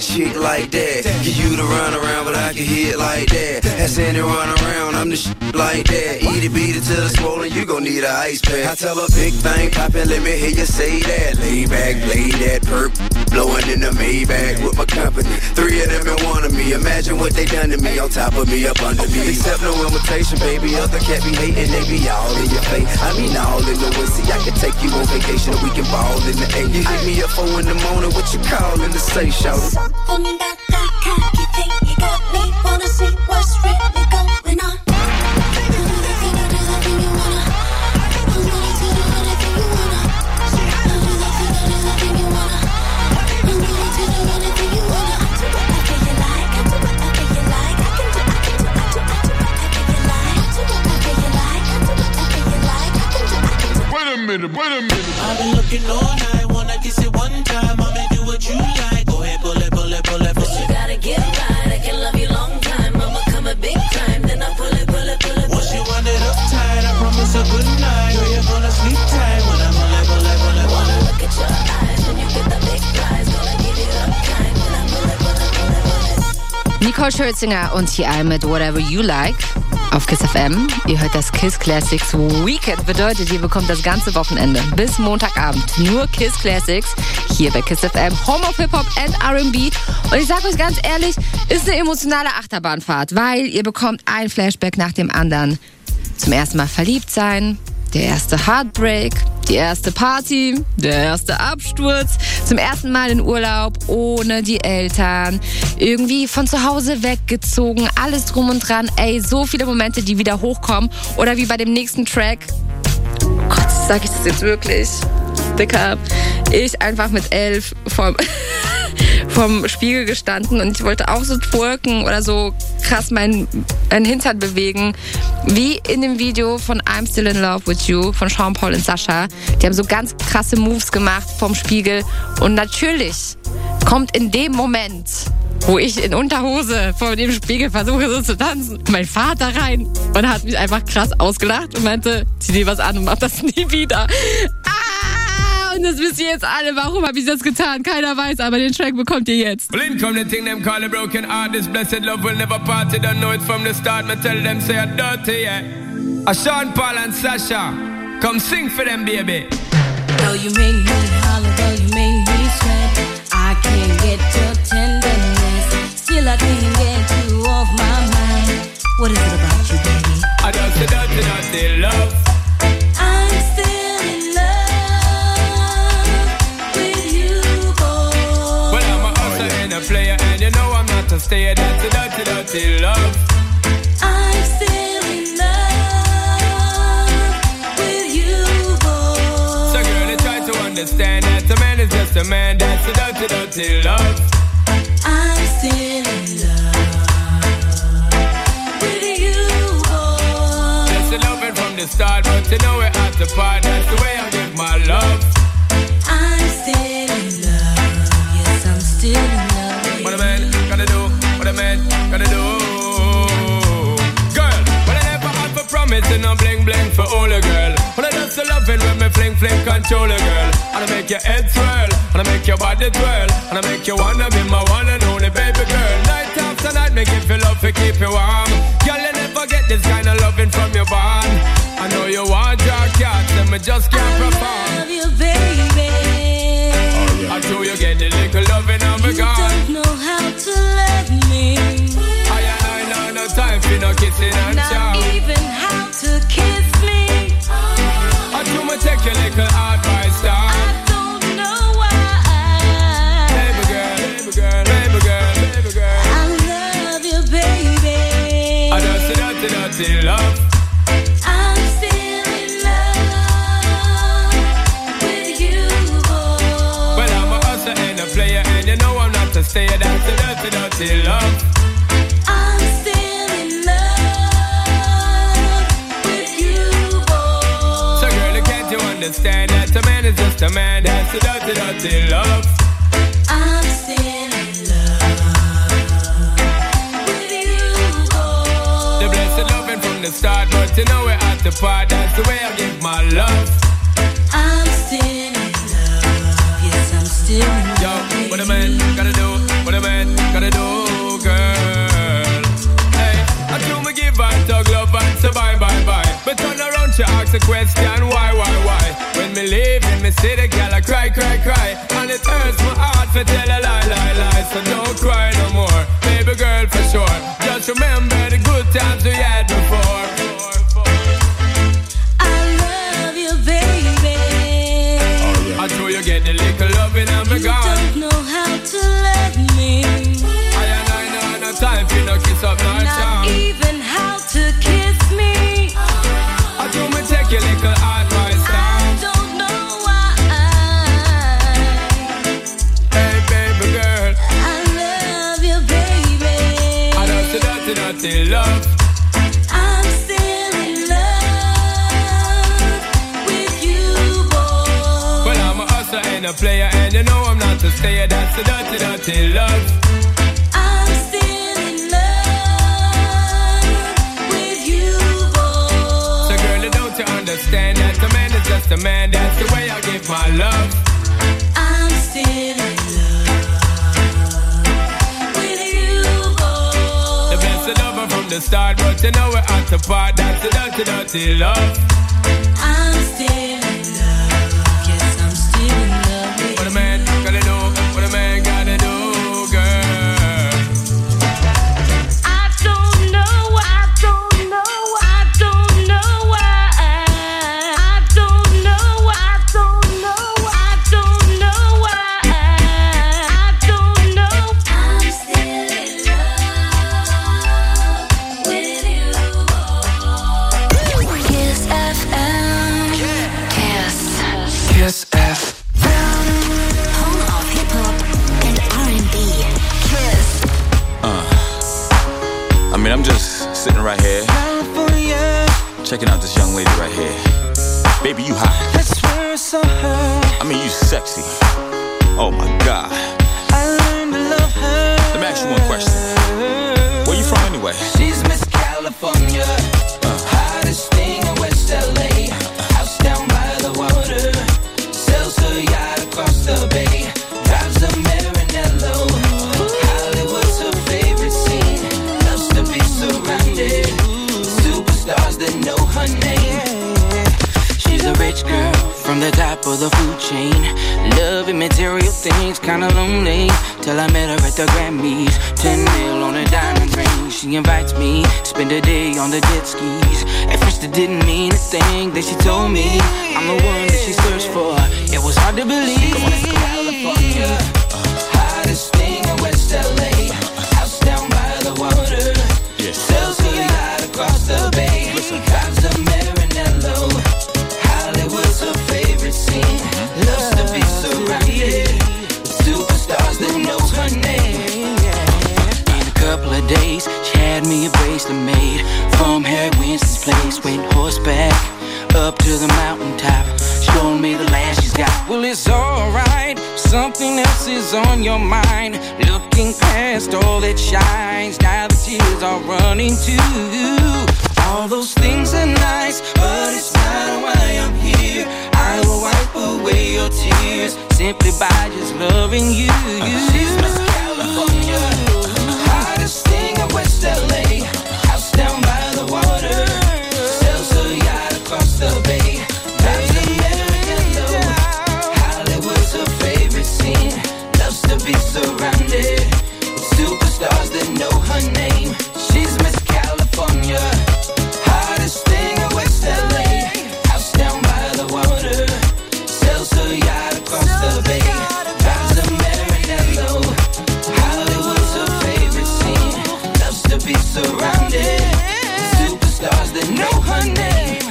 chick like that. Get you to run around, but I can hit like that. Have Sandy run around, I'm the shit like that. Eat it, beat it till it's swollen, you gon' need an ice pack. I tell her big thing poppin', let me hear you say that. Lay back, lay that perp, blowin' in the Maybach with my company. Three of them and one of me. Imagine what they done to me, on top of me, up under me. Accept no invitation, baby. Other cat be hating, they be all in your face. I mean all in the way. See, I can take you on vacation, we can ball in the A. You hit me up four in the morning, what you callin' to say, shout it? Something about that cocky thing, you got me wanna see what's really going on. Wait a minute, wait a minute. I've been looking all night, wanna kiss it one time. I'ma do what you like. Go ahead, pull it, pull it, pull it, pull it. You gotta get right, I can love you long time. I'ma come a big time, then I pull it, pull it, pull it. Once you run it up tight, I promise a good night. Or you're gonna sleep tight when I pull it, pull it, pull it. Wanna look at your eyes when you get the big prize. Gonna give it up time, then I pull it, pull it, pull it, pull it. Nicole Scherzinger und T I mit Whatever You Like auf KISS F M. Ihr hört das KISS Classics Weekend. Bedeutet, ihr bekommt das ganze Wochenende bis Montagabend nur KISS Classics hier bei KISS F M. Home of Hip-Hop and R and B. Und ich sag euch ganz ehrlich, ist eine emotionale Achterbahnfahrt, weil ihr bekommt ein Flashback nach dem anderen. Zum ersten Mal verliebt sein, der erste Heartbreak, die erste Party, der erste Absturz, zum ersten Mal in Urlaub ohne die Eltern, irgendwie von zu Hause weggezogen, alles drum und dran. Ey, so viele Momente, die wieder hochkommen. Oder wie bei dem nächsten Track. Oh Gott, sag ich das jetzt wirklich? Dicker, ich einfach mit elf vom, vom Spiegel gestanden und ich wollte auch so twerken oder so krass meinen, meinen Hintern bewegen, wie in dem Video von I'm Still in Love with You von Sean Paul und Sascha. Die haben so ganz krasse Moves gemacht vom Spiegel und natürlich kommt in dem Moment, wo ich in Unterhose vor dem Spiegel versuche so zu tanzen, mein Vater rein und hat mich einfach krass ausgelacht und meinte, zieh dir was an und mach das nie wieder. Ah, und das wisst ihr jetzt alle. Warum habe ich das getan? Keiner weiß, aber den Track bekommt ihr jetzt. Well, in come the thing them call a broken heart. This blessed love will never part. Don't know it from the start. Me tell them say I'm dirty, yeah. A Sean Paul and Sasha, come sing for them, baby. Though you make me holler, though you make me sweat, I can't get your tenderness. Still I can't get you off my mind. What is it about you, baby? I don't say dirty, dirty love. I'm still in love with you, boy. Well, I'm a hustler and a player, and you know I'm not a stayer. That's a dirty, dirty love. I'm still in love with you, boy. So girl, I try to understand that a man is just a man. That's a dirty, dirty love. I'm still in love with you, boy. That's the loving from the start, but you know we're at the part. That's the way I give my love. I'm still in love. Yes, I'm still in love. What a man gonna do? What a man gonna do? Girl, well I never had for promising no bling bling for all a girl. Well I just loving when me fling fling control a girl. And I make your head swirl, and I make your body twirl, and I make you wanna be my one and only baby girl. Night after night, make you feel love to keep you warm. Girl, you never get this kind of loving from your bond. I know you want your cat, and me just can't perform. I love you, baby. I know you get the little loving of a You God. don't know how to love me. I I know no time for no kissing and Not chow. even how to kiss me. I do me take your little advice down. I don't know why. Baby girl, baby girl, baby girl, baby girl. I love you, baby. I just dirty, dirty love. I'm still in love with you, boy. Well, I'm a hustler and a player, and you know I'm not a stayer. That's a dirty, dirty love. I'm still in love with you, boy. So girl, can't you understand that a man is just a man? That's a dirty, dirty love. I'm still in love with you, boy. The blessed loving from the start, but you know we're at the part. That's the way I give my love. I'm still in love. Yes, I'm still in love. Yo, what a man gotta do, what a man ask the question, why, why, why? When me leave in me see the girl, I cry, cry, cry. And it hurts my heart to tell a lie, lie, lie. So don't cry no more, baby girl, for sure. Just remember the good times we had before. I love you, baby. I know you get the little loving and me You gone. don't know how to let me. I and I know no time for no kiss up, no Not charm. even how to kiss me. I do me take your little advice down. I don't know why. Hey baby girl, I love you, baby. I don't see dirty, dirty love. I'm still in love with you, boy. Well, I'm a hustler and a player, and you know I'm not to stay. That's the dirty, dirty love. I'm still in love with you, boy. So girl, don't you understand that a man is just a man? That's the way I give my love. I'm still in love with you, boy. The best lover from the start, but you know we're at the part. That's the dirty, dirty love. I'm still in love. Yes, I'm still in love with What a man gotta do, what a man gotta do, girl. I don't know, I don't know, I don't know why. I don't know, I don't know, I don't know why. I don't know. I'm still in love with you. Kiss F M. Kiss. Kiss F. Home of hip hop and R and B. Kiss. Uh, I mean, I'm just sitting right here, checking out this young lady right here. Baby, you hot. I mean, you sexy. Oh my God. Let me ask you one question. Where you from anyway? She's Miss California, hottest thing in West L A. House down by the water, sells her yacht across the bay, drives a Maranello. Hollywood's her favorite scene, loves to be surrounded with superstars that know her name. She's a rich girl from the top of the food chain, loving material things, kinda lonely, till I met her at the Grammys. Ten mil on a diamond ring, she invites me to spend a day on the jet skis. At first it didn't mean a thing, then she told me I'm the one that she searched for. It was hard to believe. California, hottest thing in West L A. House down by the water, sells her yacht across the bay, drives a Maranello. Hollywood's her favorite scene, loves to be surrounded with superstars that know her name. In a couple of days, she had me a bracelet made from Harry Winston's place. Went horseback up to the mountaintop, showing me the last she's got. Well, it's alright, something else is on your mind. Looking past all that shines, now the tears are running too. All those things are nice, but it's not why I'm here. I will wipe away your tears simply by just loving you. She's Miss California, hottest thing in West L A. House down by the water, sells her yacht across the bay, drives a Maranello. Hollywood's her favorite scene, loves to be surrounded with superstars that know her name. She's Miss California, hottest thing in West L A. House down by the water, sells her yacht across the bay, drives a Maranello. Hollywood's her favorite scene, loves to be surrounded with superstars that know her name.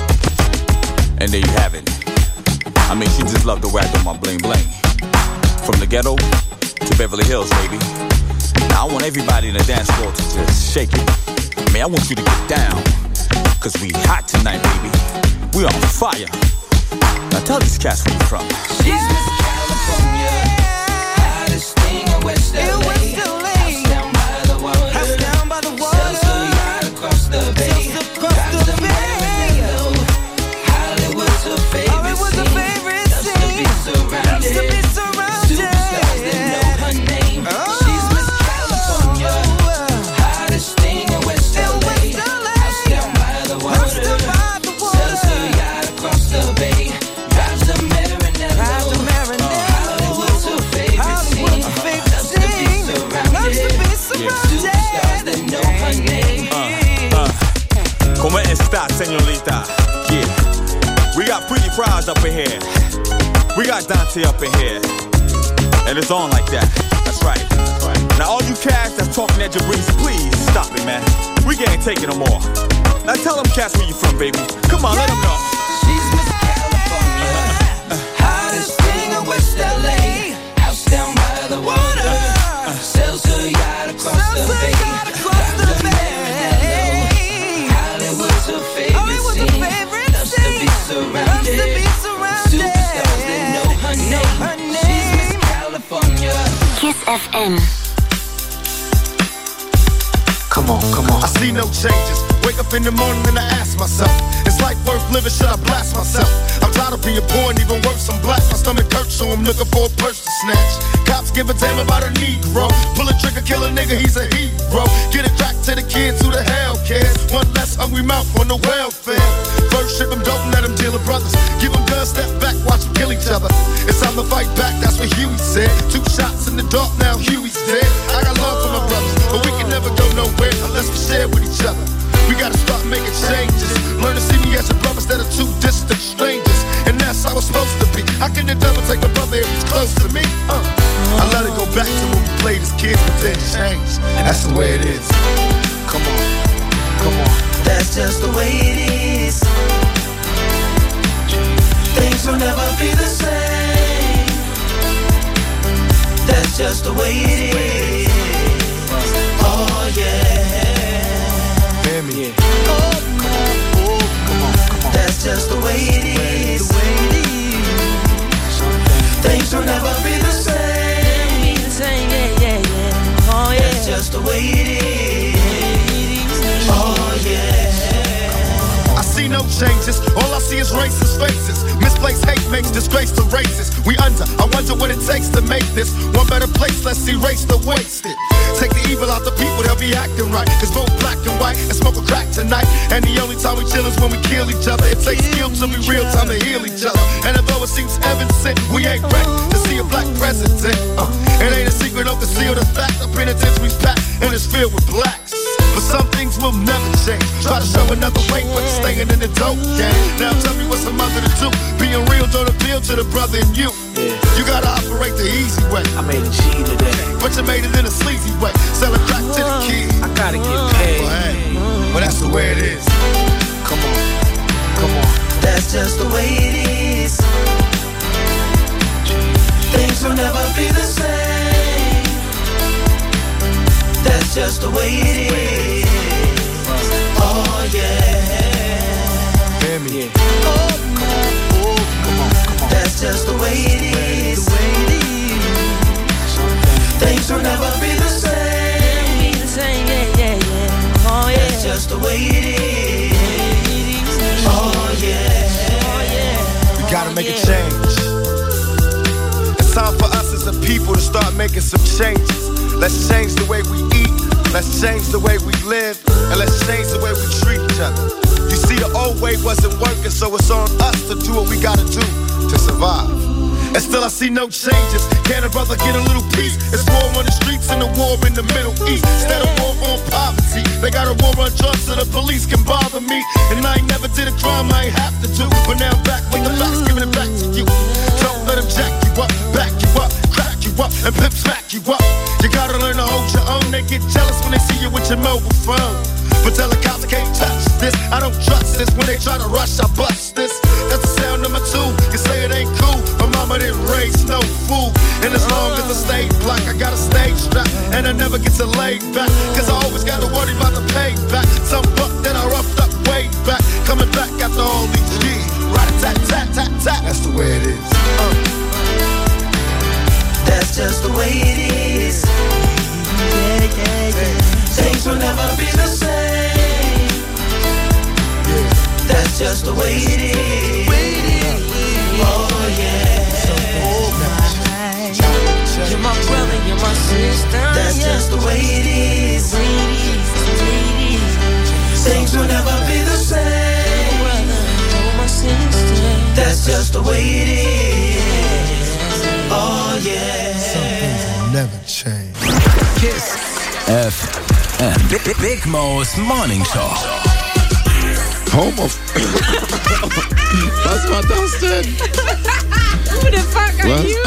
And there you have it. I mean, she just loved the way I do my bling bling. From the ghetto to Beverly Hills, baby. Now I want everybody in the dance floor to just shake it. I mean, I want you to get down, cause we hot tonight, baby. We on fire. Now tell these cats where you from. She's Miss California, hottest thing in West L A. House down by the water, sells her yacht across the bay, drives a Maranello. Hollywood's her favorite scene, loves to be surrounded with superstars that know her name. She's Miss California, hottest thing in West L A. House down by the water, sells her está, señorita? Yeah. We got Pretty Prize up in here. We got Dante up in here. And it's on like that. That's right. That's right. Now all you cats that's talking at Jabrizi, please stop it, man. We can't take it no more. Now tell them cats where you from, baby. Come on, yeah. Let them know. She's Miss California, hottest thing in West L A. House down by the water, sells her yacht across the bay. Hollywood's her favorite scene. Loves to be surrounded. Superstars that know her name. She's Miss California. Kiss F M. Come on, come on. I see no changes. Wake up in the morning and I ask myself, is life worth living? Should I blast myself? I'm tired of being poor and even worse, I'm black. My stomach hurts, so I'm looking for a purse to snatch. Cops give a damn about a Negro. Pull a trigger, kill a nigga, he's a hero. Get it back to the kids who the hell cares. One less hungry mouth on the welfare. First ship them, don't let them deal with brothers. Give them guns, step back, watch them kill each other. It's time to fight back, that's what Huey said. Two shots in the dark, now Huey's dead. I got love for my brothers, but we can never go nowhere unless we share with each other. We gotta start making changes. Learn to see me as a brother instead of two distant strangers. And that's how it's supposed to be. How can the devil take my brother if he's close to me? Uh. I let it go back to when we played as kids, but then changed. And that's the way it is. Come on, come on. That's just the way it is. Things will never be the same. That's just the way it is. Oh yeah. Yeah. Oh, come on, oh, come on, come on. That's just the way it is. The way it is. Things will never be the same. Be the same, yeah, yeah, yeah. Oh yeah. That's just the way it is. Oh yeah. I see no changes. All I see is racist faces. Misplaced hate makes disgrace to races. We under. I wonder what it takes to make this one better place. Let's erase the wasted. Take the evil out the people, they'll be acting right. Cause both black and white and smoke a crack tonight. And the only time we chill is when we kill each other. It takes skill to be real time to heal each other. And although it seems evident, we ain't ready to see a black president. Uh, it ain't a secret, don't conceal the fact. The penitentiary's packed and it's filled with blacks. But some things will never change. Try to show another way, but you're staying in the dope game. Now tell me what's a mother to do. Being real don't appeal to the brother in you. Yeah. You gotta operate the easy way. I made a G today, but you made it in a sleazy way. Sell it back to the kids. I gotta get paid. Well, hey, well that's the way it is. Come on, come on. That's just the way it is. Things will never be the same. That's just the way it is. Oh yeah. Hear me. Yeah. Oh, come on, oh, come on, come on. That's just the way it is. Things will never be the same. Be the same, yeah, yeah, yeah. Oh yeah. That's just the way it is. Oh yeah. Oh yeah. We gotta make a change. It's time for us as a people to start making some changes. Let's change the way we eat. Let's change the way we live. And let's change the way we treat each other. You see, the old way wasn't working, so it's on us to do what we gotta do to survive. And still I see no changes. Can a brother get a little peace? It's war on the streets and a war in the Middle East. Instead of war on poverty, they got a war on drugs so the police can bother me. And I ain't never did a crime I ain't have to do. But now I'm back with the facts, giving it back to you. Don't let them jack you up, back you up, crack you up, and pimp smack you up. You gotta learn to hold your own. They get jealous when they see you with your mobile phone. But tell the cops I can't touch this. I don't trust this. When they try to rush, I bust this. That's the sound number two. You say it ain't cool. My mama didn't raise no fool. And as long as I stay black, I got a stage strap. And I never get to lay back. Cause I always gotta worry about the payback. Some buck that I roughed up way back. Coming back after all these years. Rat-a-tat-tat-tat-tat. That's the way it is. Uh. That's just the way it is. Yeah, yeah, yeah. Things will never be the same. That's just the way it is. Oh yeah. You're my brother, you're my sister. That's just the way it is. Things will never be the same. That's just the way it is. Oh yeah. Some things will never change. Kiss F M. Big, Big Mo's Morning Show. Home of... Was war das denn? Who the fuck are Was? you?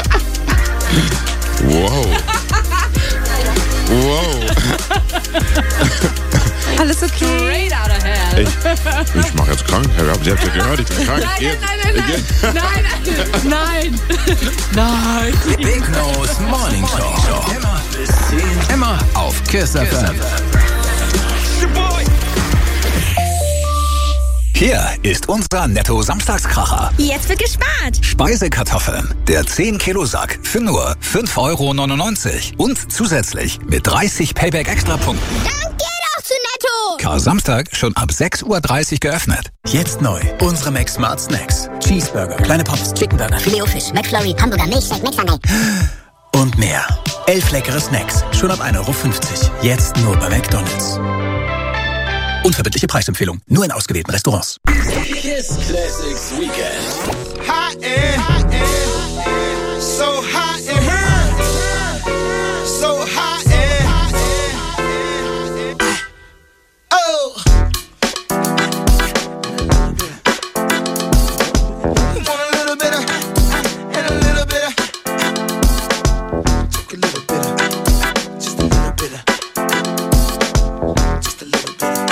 Wow. Wow. Alles okay? Straight out of hell. Ich, ich mach jetzt krank. Sie habt ja gehört, ich bin krank. Nein, nein, nein, nein, nein, nein, nein, nein. Big Nose Morning Show. Immer bis zehn. Immer auf Kiss F M. Hier ist unser Netto-Samstagskracher. Jetzt wird gespart. Speisekartoffeln. Der zehn Kilo Sack für nur fünf Euro neunundneunzig. Und zusätzlich mit dreißig Payback-Extra-Punkten. Dann geh doch zu Netto. Kar-Samstag schon ab sechs Uhr dreißig geöffnet. Jetzt neu. Unsere Mac Smart Snacks. Cheeseburger, kleine Pops, Chickenburger, Filet-O-Fisch, McFlurry, Hamburger Milchshake, Mixer und mehr. Elf leckere Snacks. Schon ab ein Euro fünfzig. Jetzt nur bei McDonald's. Unverbindliche Preisempfehlung. Nur in ausgewählten Restaurants. Kiss Classics Weekend. Hot and, hot and, so hot and hurt, so hot and, oh. Want a little bit of, and a little bit of, take a little bit of, just a little bit of, just a little bit of.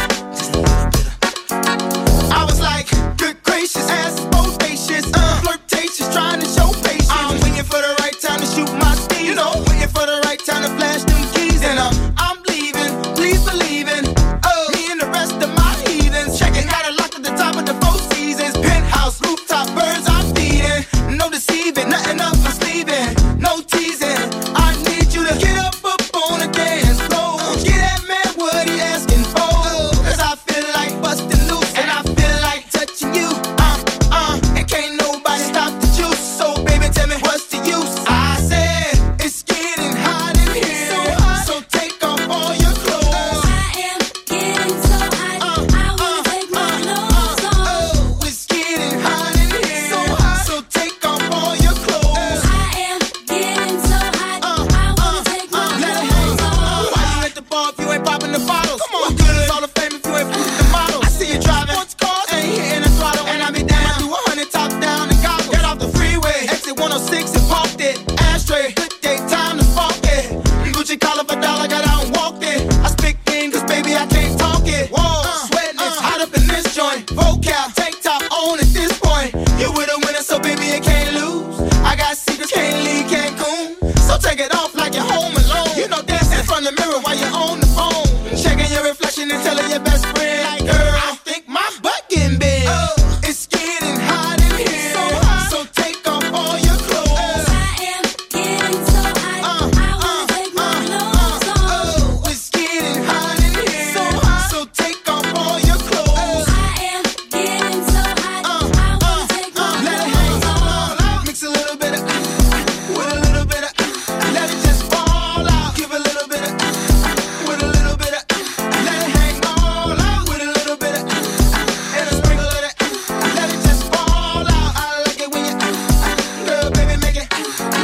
I was like, good gracious, ass bodacious, uh, flirtatious, trying to show patience. I'm waiting for the right time to shoot my steam, you know, waiting for the right time to flash them keys. And uh, I'm leaving, please believe in, oh, me and the rest of my heathens. Checking out a lock at the top of the Four Seasons, penthouse, rooftop, birds I'm feeding. No deceiving, nothing up my sleeving, no teasing. I need you to get up, up on the dance floor. Get that man what he asking for. Cause I feel like busting loose and I feel like touching you. Uh, uh, and can't nobody stop the juice. So baby, tell me what's the use? I said it's getting hot in here, so, hot. So take off all your clothes. I am getting so hot. Uh, I wanna uh, take my clothes uh, off. Oh, it's getting hot in here, so hot. So take off all your clothes. I am getting so hot. Uh, I wanna uh, take my uh, clothes off. Why you at the bar if you ain't popping the bottles? Come on, what good is all the fame if you ain't flipping the models? I see you driving sports cars, ain't hitting the throttle, and I be down. Do a hundred top down and gobble. Get off the freeway, exit one oh six and parked it. Ashtray, good day, time to spark it. Gucci collar for dollar, got out and walked it. I speak in, cause baby I can't talk it. Whoa, uh, sweating, it's hot up in this joint. Vocal, tank top on at this point. You with a winner, so baby you can't lose. I got secrets, can't leave Cancun. So take it off like you're home alone. You know dancing in front of the mirror while you're on the phone. Checking your reflection and telling your best friend, like, girl, I think my butt getting big. Oh, it's getting hot in here, so hot. So take off all your clothes. I am getting so hot. Uh, I wanna uh, take my uh, clothes uh, off. Oh, it's getting hot in here, so hot. So take off all your clothes. I am getting so hot. Uh, I wanna uh, take my uh, clothes off. Mix a little bit of, with a little bit of, let it just fall out. Give a little bit of, with a little bit of, let it hang all out. With a little bit of, and a sprinkle of that, let it just fall out. I like it when you, girl, baby, make it.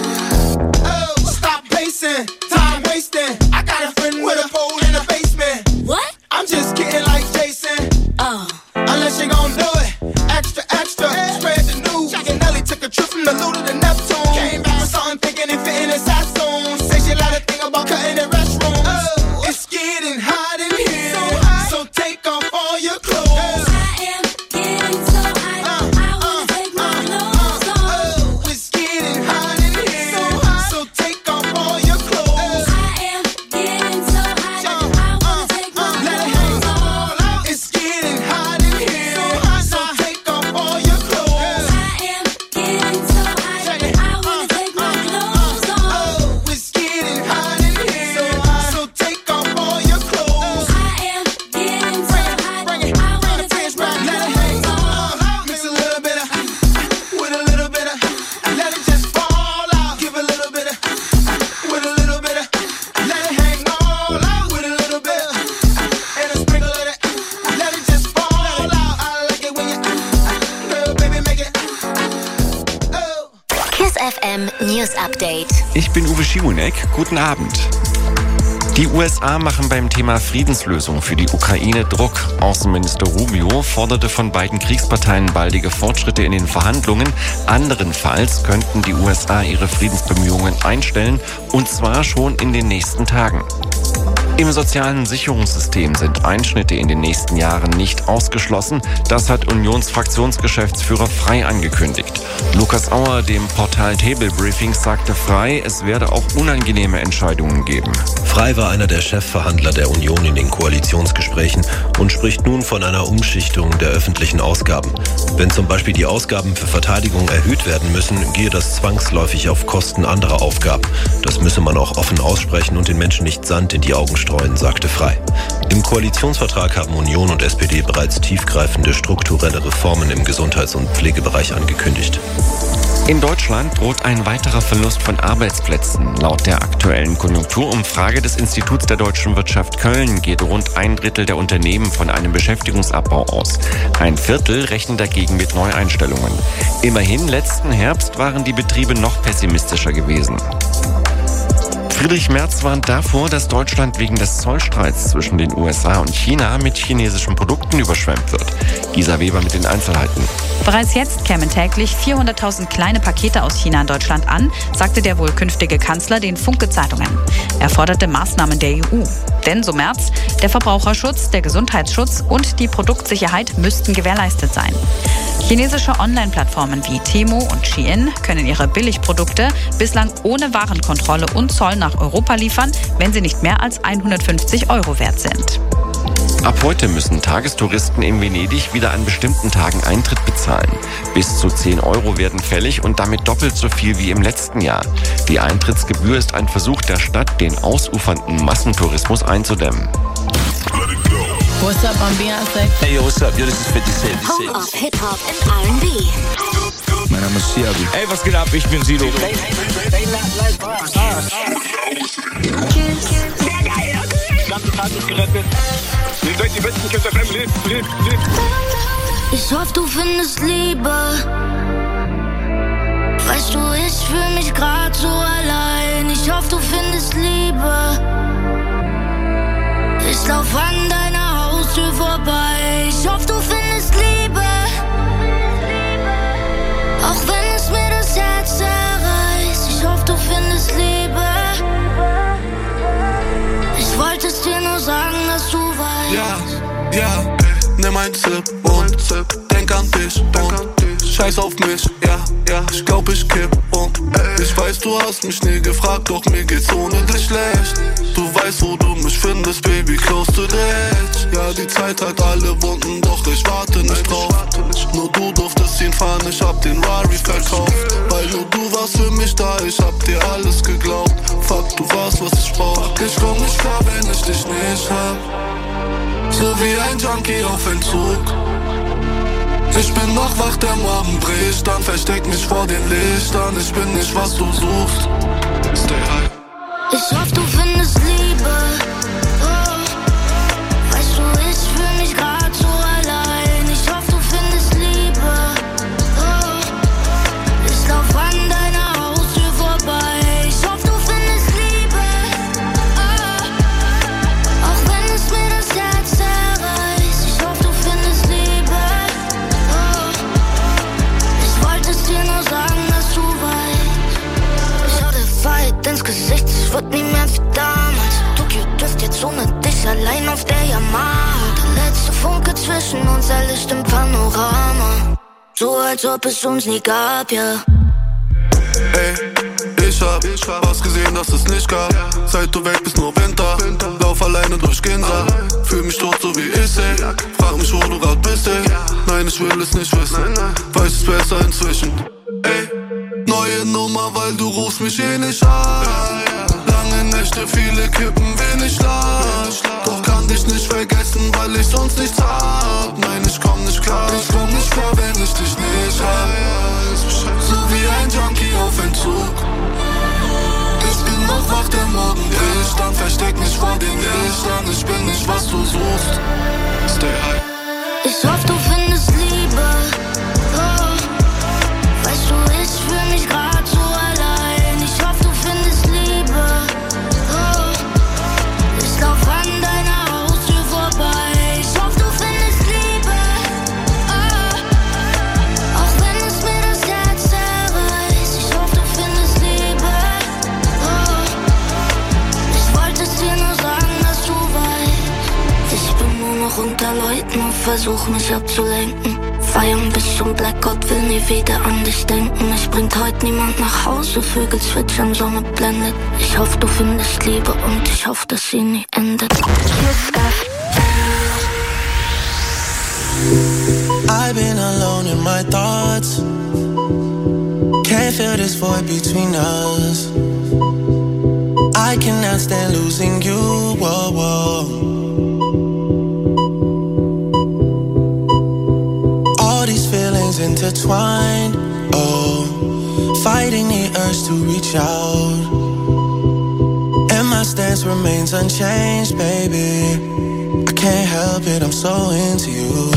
Oh, stop pacing, time wasting. I got a friend with a pole in the basement. What? I'm just kidding like Jason. Oh. Unless you gon' do it, extra, extra. Spread the news. Jack and Nelly took a trip from the Lou to the Neptune. Came back with something thinking it fit in his Sassoon. Say she like to think about cutting the restroom. Oh, it's getting hot in here, so hot. So take off all your clothes. I am getting so hot. Uh, I wanna uh, take my uh, clothes uh, off. Oh, it's getting hot in here, so hot. So take off all your clothes. I am getting so hot. Uh, I wanna uh, take my uh, clothes off. It's getting hot in here, so hot. So take off all your clothes. I am getting so hot. I wanna take my clothes off. Oh, it's getting hot in here, so hot. So take off all your clothes. I am getting so hot. Bring it, I wanna take my clothes off. Mix a little bit of, with a little bit of, let it just fall out. Give a little bit of, with a little bit of, let it hang all out. With a little bit of, and a sprinkle of that, let it just fall out. I like it when you, girl, baby, make it. Kiss F M News Update. Ich bin Uwe Schimonek. Guten Abend. Die U S A machen beim Thema Friedenslösung für die Ukraine Druck. Außenminister Rubio forderte von beiden Kriegsparteien baldige Fortschritte in den Verhandlungen. Anderenfalls könnten die U S A ihre Friedensbemühungen einstellen, und zwar schon in den nächsten Tagen. Im sozialen Sicherungssystem sind Einschnitte in den nächsten Jahren nicht ausgeschlossen. Das hat Unionsfraktionsgeschäftsführer Frei angekündigt. Lukas Auer dem Portal Table Briefings sagte Frei, es werde auch unangenehme Entscheidungen geben. Frei war einer der Chefverhandler der Union in den Koalitionsgesprächen und spricht nun von einer Umschichtung der öffentlichen Ausgaben. Wenn zum Beispiel die Ausgaben für Verteidigung erhöht werden müssen, gehe das zwangsläufig auf Kosten anderer Aufgaben. Das müsse man auch offen aussprechen und den Menschen nicht Sand in die Augen streuen, sagte Frei. Im Koalitionsvertrag haben Union und S P D bereits tiefgreifende strukturelle Reformen im Gesundheits- und Pflegebereich angekündigt. In Deutschland droht ein weiterer Verlust von Arbeitsplätzen. Laut der aktuellen Konjunkturumfrage des Instituts der deutschen Wirtschaft Köln geht rund ein Drittel der Unternehmen von einem Beschäftigungsabbau aus. Ein Viertel rechnet dagegen mit Neueinstellungen. Immerhin, letzten Herbst waren die Betriebe noch pessimistischer gewesen. Friedrich Merz warnt davor, dass Deutschland wegen des Zollstreits zwischen den U S A und China mit chinesischen Produkten überschwemmt wird. Gisa Weber mit den Einzelheiten. Bereits jetzt kämen täglich vierhunderttausend kleine Pakete aus China in Deutschland an, sagte der wohl künftige Kanzler den Funke-Zeitungen. Er forderte Maßnahmen der E U. Denn, so Merz, der Verbraucherschutz, der Gesundheitsschutz und die Produktsicherheit müssten gewährleistet sein. Chinesische Online-Plattformen wie Temu und Shein können ihre Billigprodukte bislang ohne Warenkontrolle und Zoll nach Europa liefern, wenn sie nicht mehr als hundertfünfzig Euro wert sind. Ab heute müssen Tagestouristen in Venedig wieder an bestimmten Tagen Eintritt bezahlen. Bis zu zehn Euro werden fällig und damit doppelt so viel wie im letzten Jahr. Die Eintrittsgebühr ist ein Versuch der Stadt, den ausufernden Massentourismus einzudämmen. What's up, I'm Beyonce. Hey, yo, what's up? Yo, this is fifty Cent. Home of Hip-Hop and R and B. Mein Name ist Chiabi. Ey, was geht ab? Ich bin Sido. Ich hoffe, du findest Liebe. Weißt du, ich fühl mich grad so allein. Ich hoffe, du findest Liebe. Ich lauf an deiner Haustür vorbei. Ich hoffe, du findest Liebe. Auch wenn es mir das Herz zerreißt. Ich hoffe, du findest Liebe. Ich wollte es dir nur sagen, dass du weißt. Ja, ja, nimm ein Zip und denk an dich und scheiß auf mich. Ja, ja, ich glaub ich kipp um. Ich weiß, du hast mich nie gefragt, doch mir geht's ohne dich schlecht. Du weißt, wo du mich findest, Baby, close to the edge. Ja, die Zeit hat alle Wunden, doch ich warte nicht drauf. Nur du durftest ihn fahren, ich hab den Rari verkauft. Weil nur du warst für mich da, ich hab dir alles geglaubt. Fuck, du warst, was ich brauch. Ich komm nicht klar, wenn ich dich nicht hab. So wie ein Junkie auf Entzug. Ich bin noch wach, der Morgen bricht, dann versteck mich vor den Lichtern. Ich bin nicht, was du suchst. Stay high. Ich hoffe, du findest Liebe. Oh. Weißt du, ich fühl mich grad so allein. Ich hoffe, du findest Liebe. Oh. Ich lauf an deiner Haustür vorbei. Ich hoffe, du findest Liebe. Oh. Auch wenn es mir das Herz zerreißt. Ich hoffe, du findest Liebe. Oh. Ich wollte es dir nur sagen, dass du weißt. Ich hatte Fight ins Gesicht, es wird nie mehr wie damals. Tokio Drift jetzt ohne dich allein auf der Yamaha. Der letzte Funke zwischen uns, ein Licht im Panorama. So als ob es uns nie gab, ja. Ey, ich hab was gesehen, das es nicht gab. Seit du weg bist, nur Winter. Lauf alleine durch Ginza. Fühl mich tot, so wie ich, ey. Frag mich, wo du grad bist, ey. Nein, ich will es nicht wissen. Weiß es besser inzwischen. Ey, neue Nummer, weil du rufst mich eh nicht an. Lange Nächte, viele Kippen, wenig Schlaf. Doch kann dich nicht vergessen, weil ich sonst nichts hab. Nein, ich komm nicht klar. Ich komm nicht klar, wenn ich dich nicht hab. So wie ein Junkie auf Entzug. Ich bin noch wach, der Morgen bricht. Dann versteck mich vor den Lichtern. Ich bin nicht, was du suchst. Stay high. Ich hoffe, du findest Liebe. Oh. Weißt du, ich fühl mich grad so allein. Ich hoffe, du findest Liebe. Oh. runter, Leuten, und versuch mich abzulenken. Feiern bis zum Blackout, will nie wieder an dich denken. Es bringt heute niemand nach Hause, Vögel zwitschern, Sonne blendet. Ich hoffe, du findest Liebe und ich hoffe, dass sie nie endet. I've been alone in my thoughts. Can't feel this void between us. I cannot stand losing you, whoa, whoa. All these feelings intertwined, oh, fighting the urge to reach out. And my stance remains unchanged, baby. I can't help it, I'm so into you.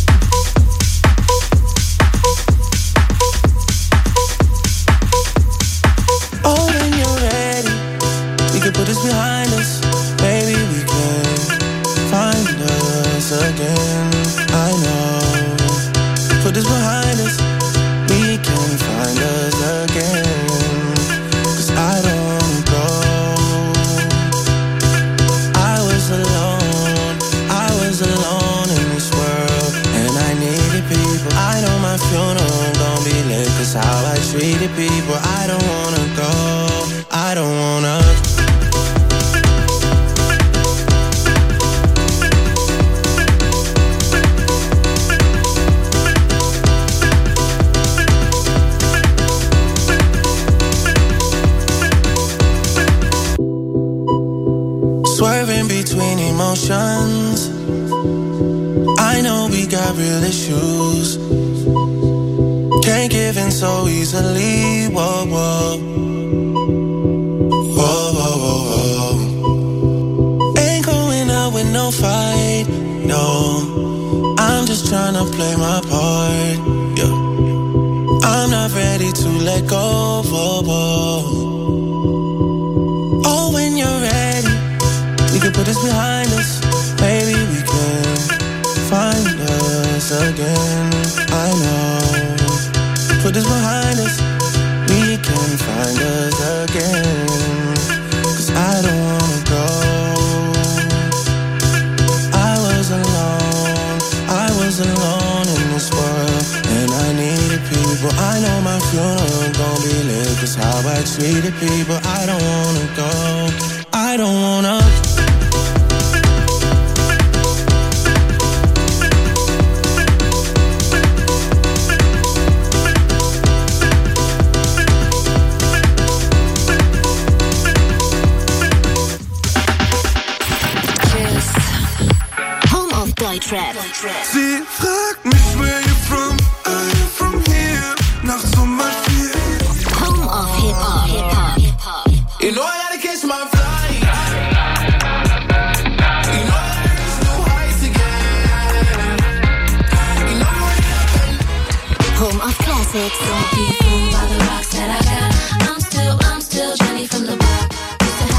Oh, when you're ready, we can put this behind us. Maybe we can find us again. I know. Put this behind us, we can find us again. Cause I don't go. I was alone, I was alone in this world, and I needed people. I know my funeral gon' be lit, cause how I treated people. I don't wanna go, I don't wanna. Swerving between emotions, I know we got real issues. Can't give in so easily, whoa, whoa. Whoa, whoa, whoa, whoa. Ain't going out with no fight, no. I'm just tryna play my part, yeah. I'm not ready to let go, whoa, whoa. Oh, when you're ready, we can put this behind us. Maybe we can find us again. I know. Put this behind us, we can find us again. Cause I don't wanna go. I was alone, I was alone in this world, and I needed people. I know my funeral gon' be lit, cause how I treated people. I don't wanna go, I don't wanna. Deutschrap. Sie fragt mich, where you from? Are you from here? Nachts um halb vier. Home of Hip-Hop. Hip-Hop. You know I gotta catch my flight. You know I gotta reach new heights again. You know what happened? Home of Classics. Don't be fooled by the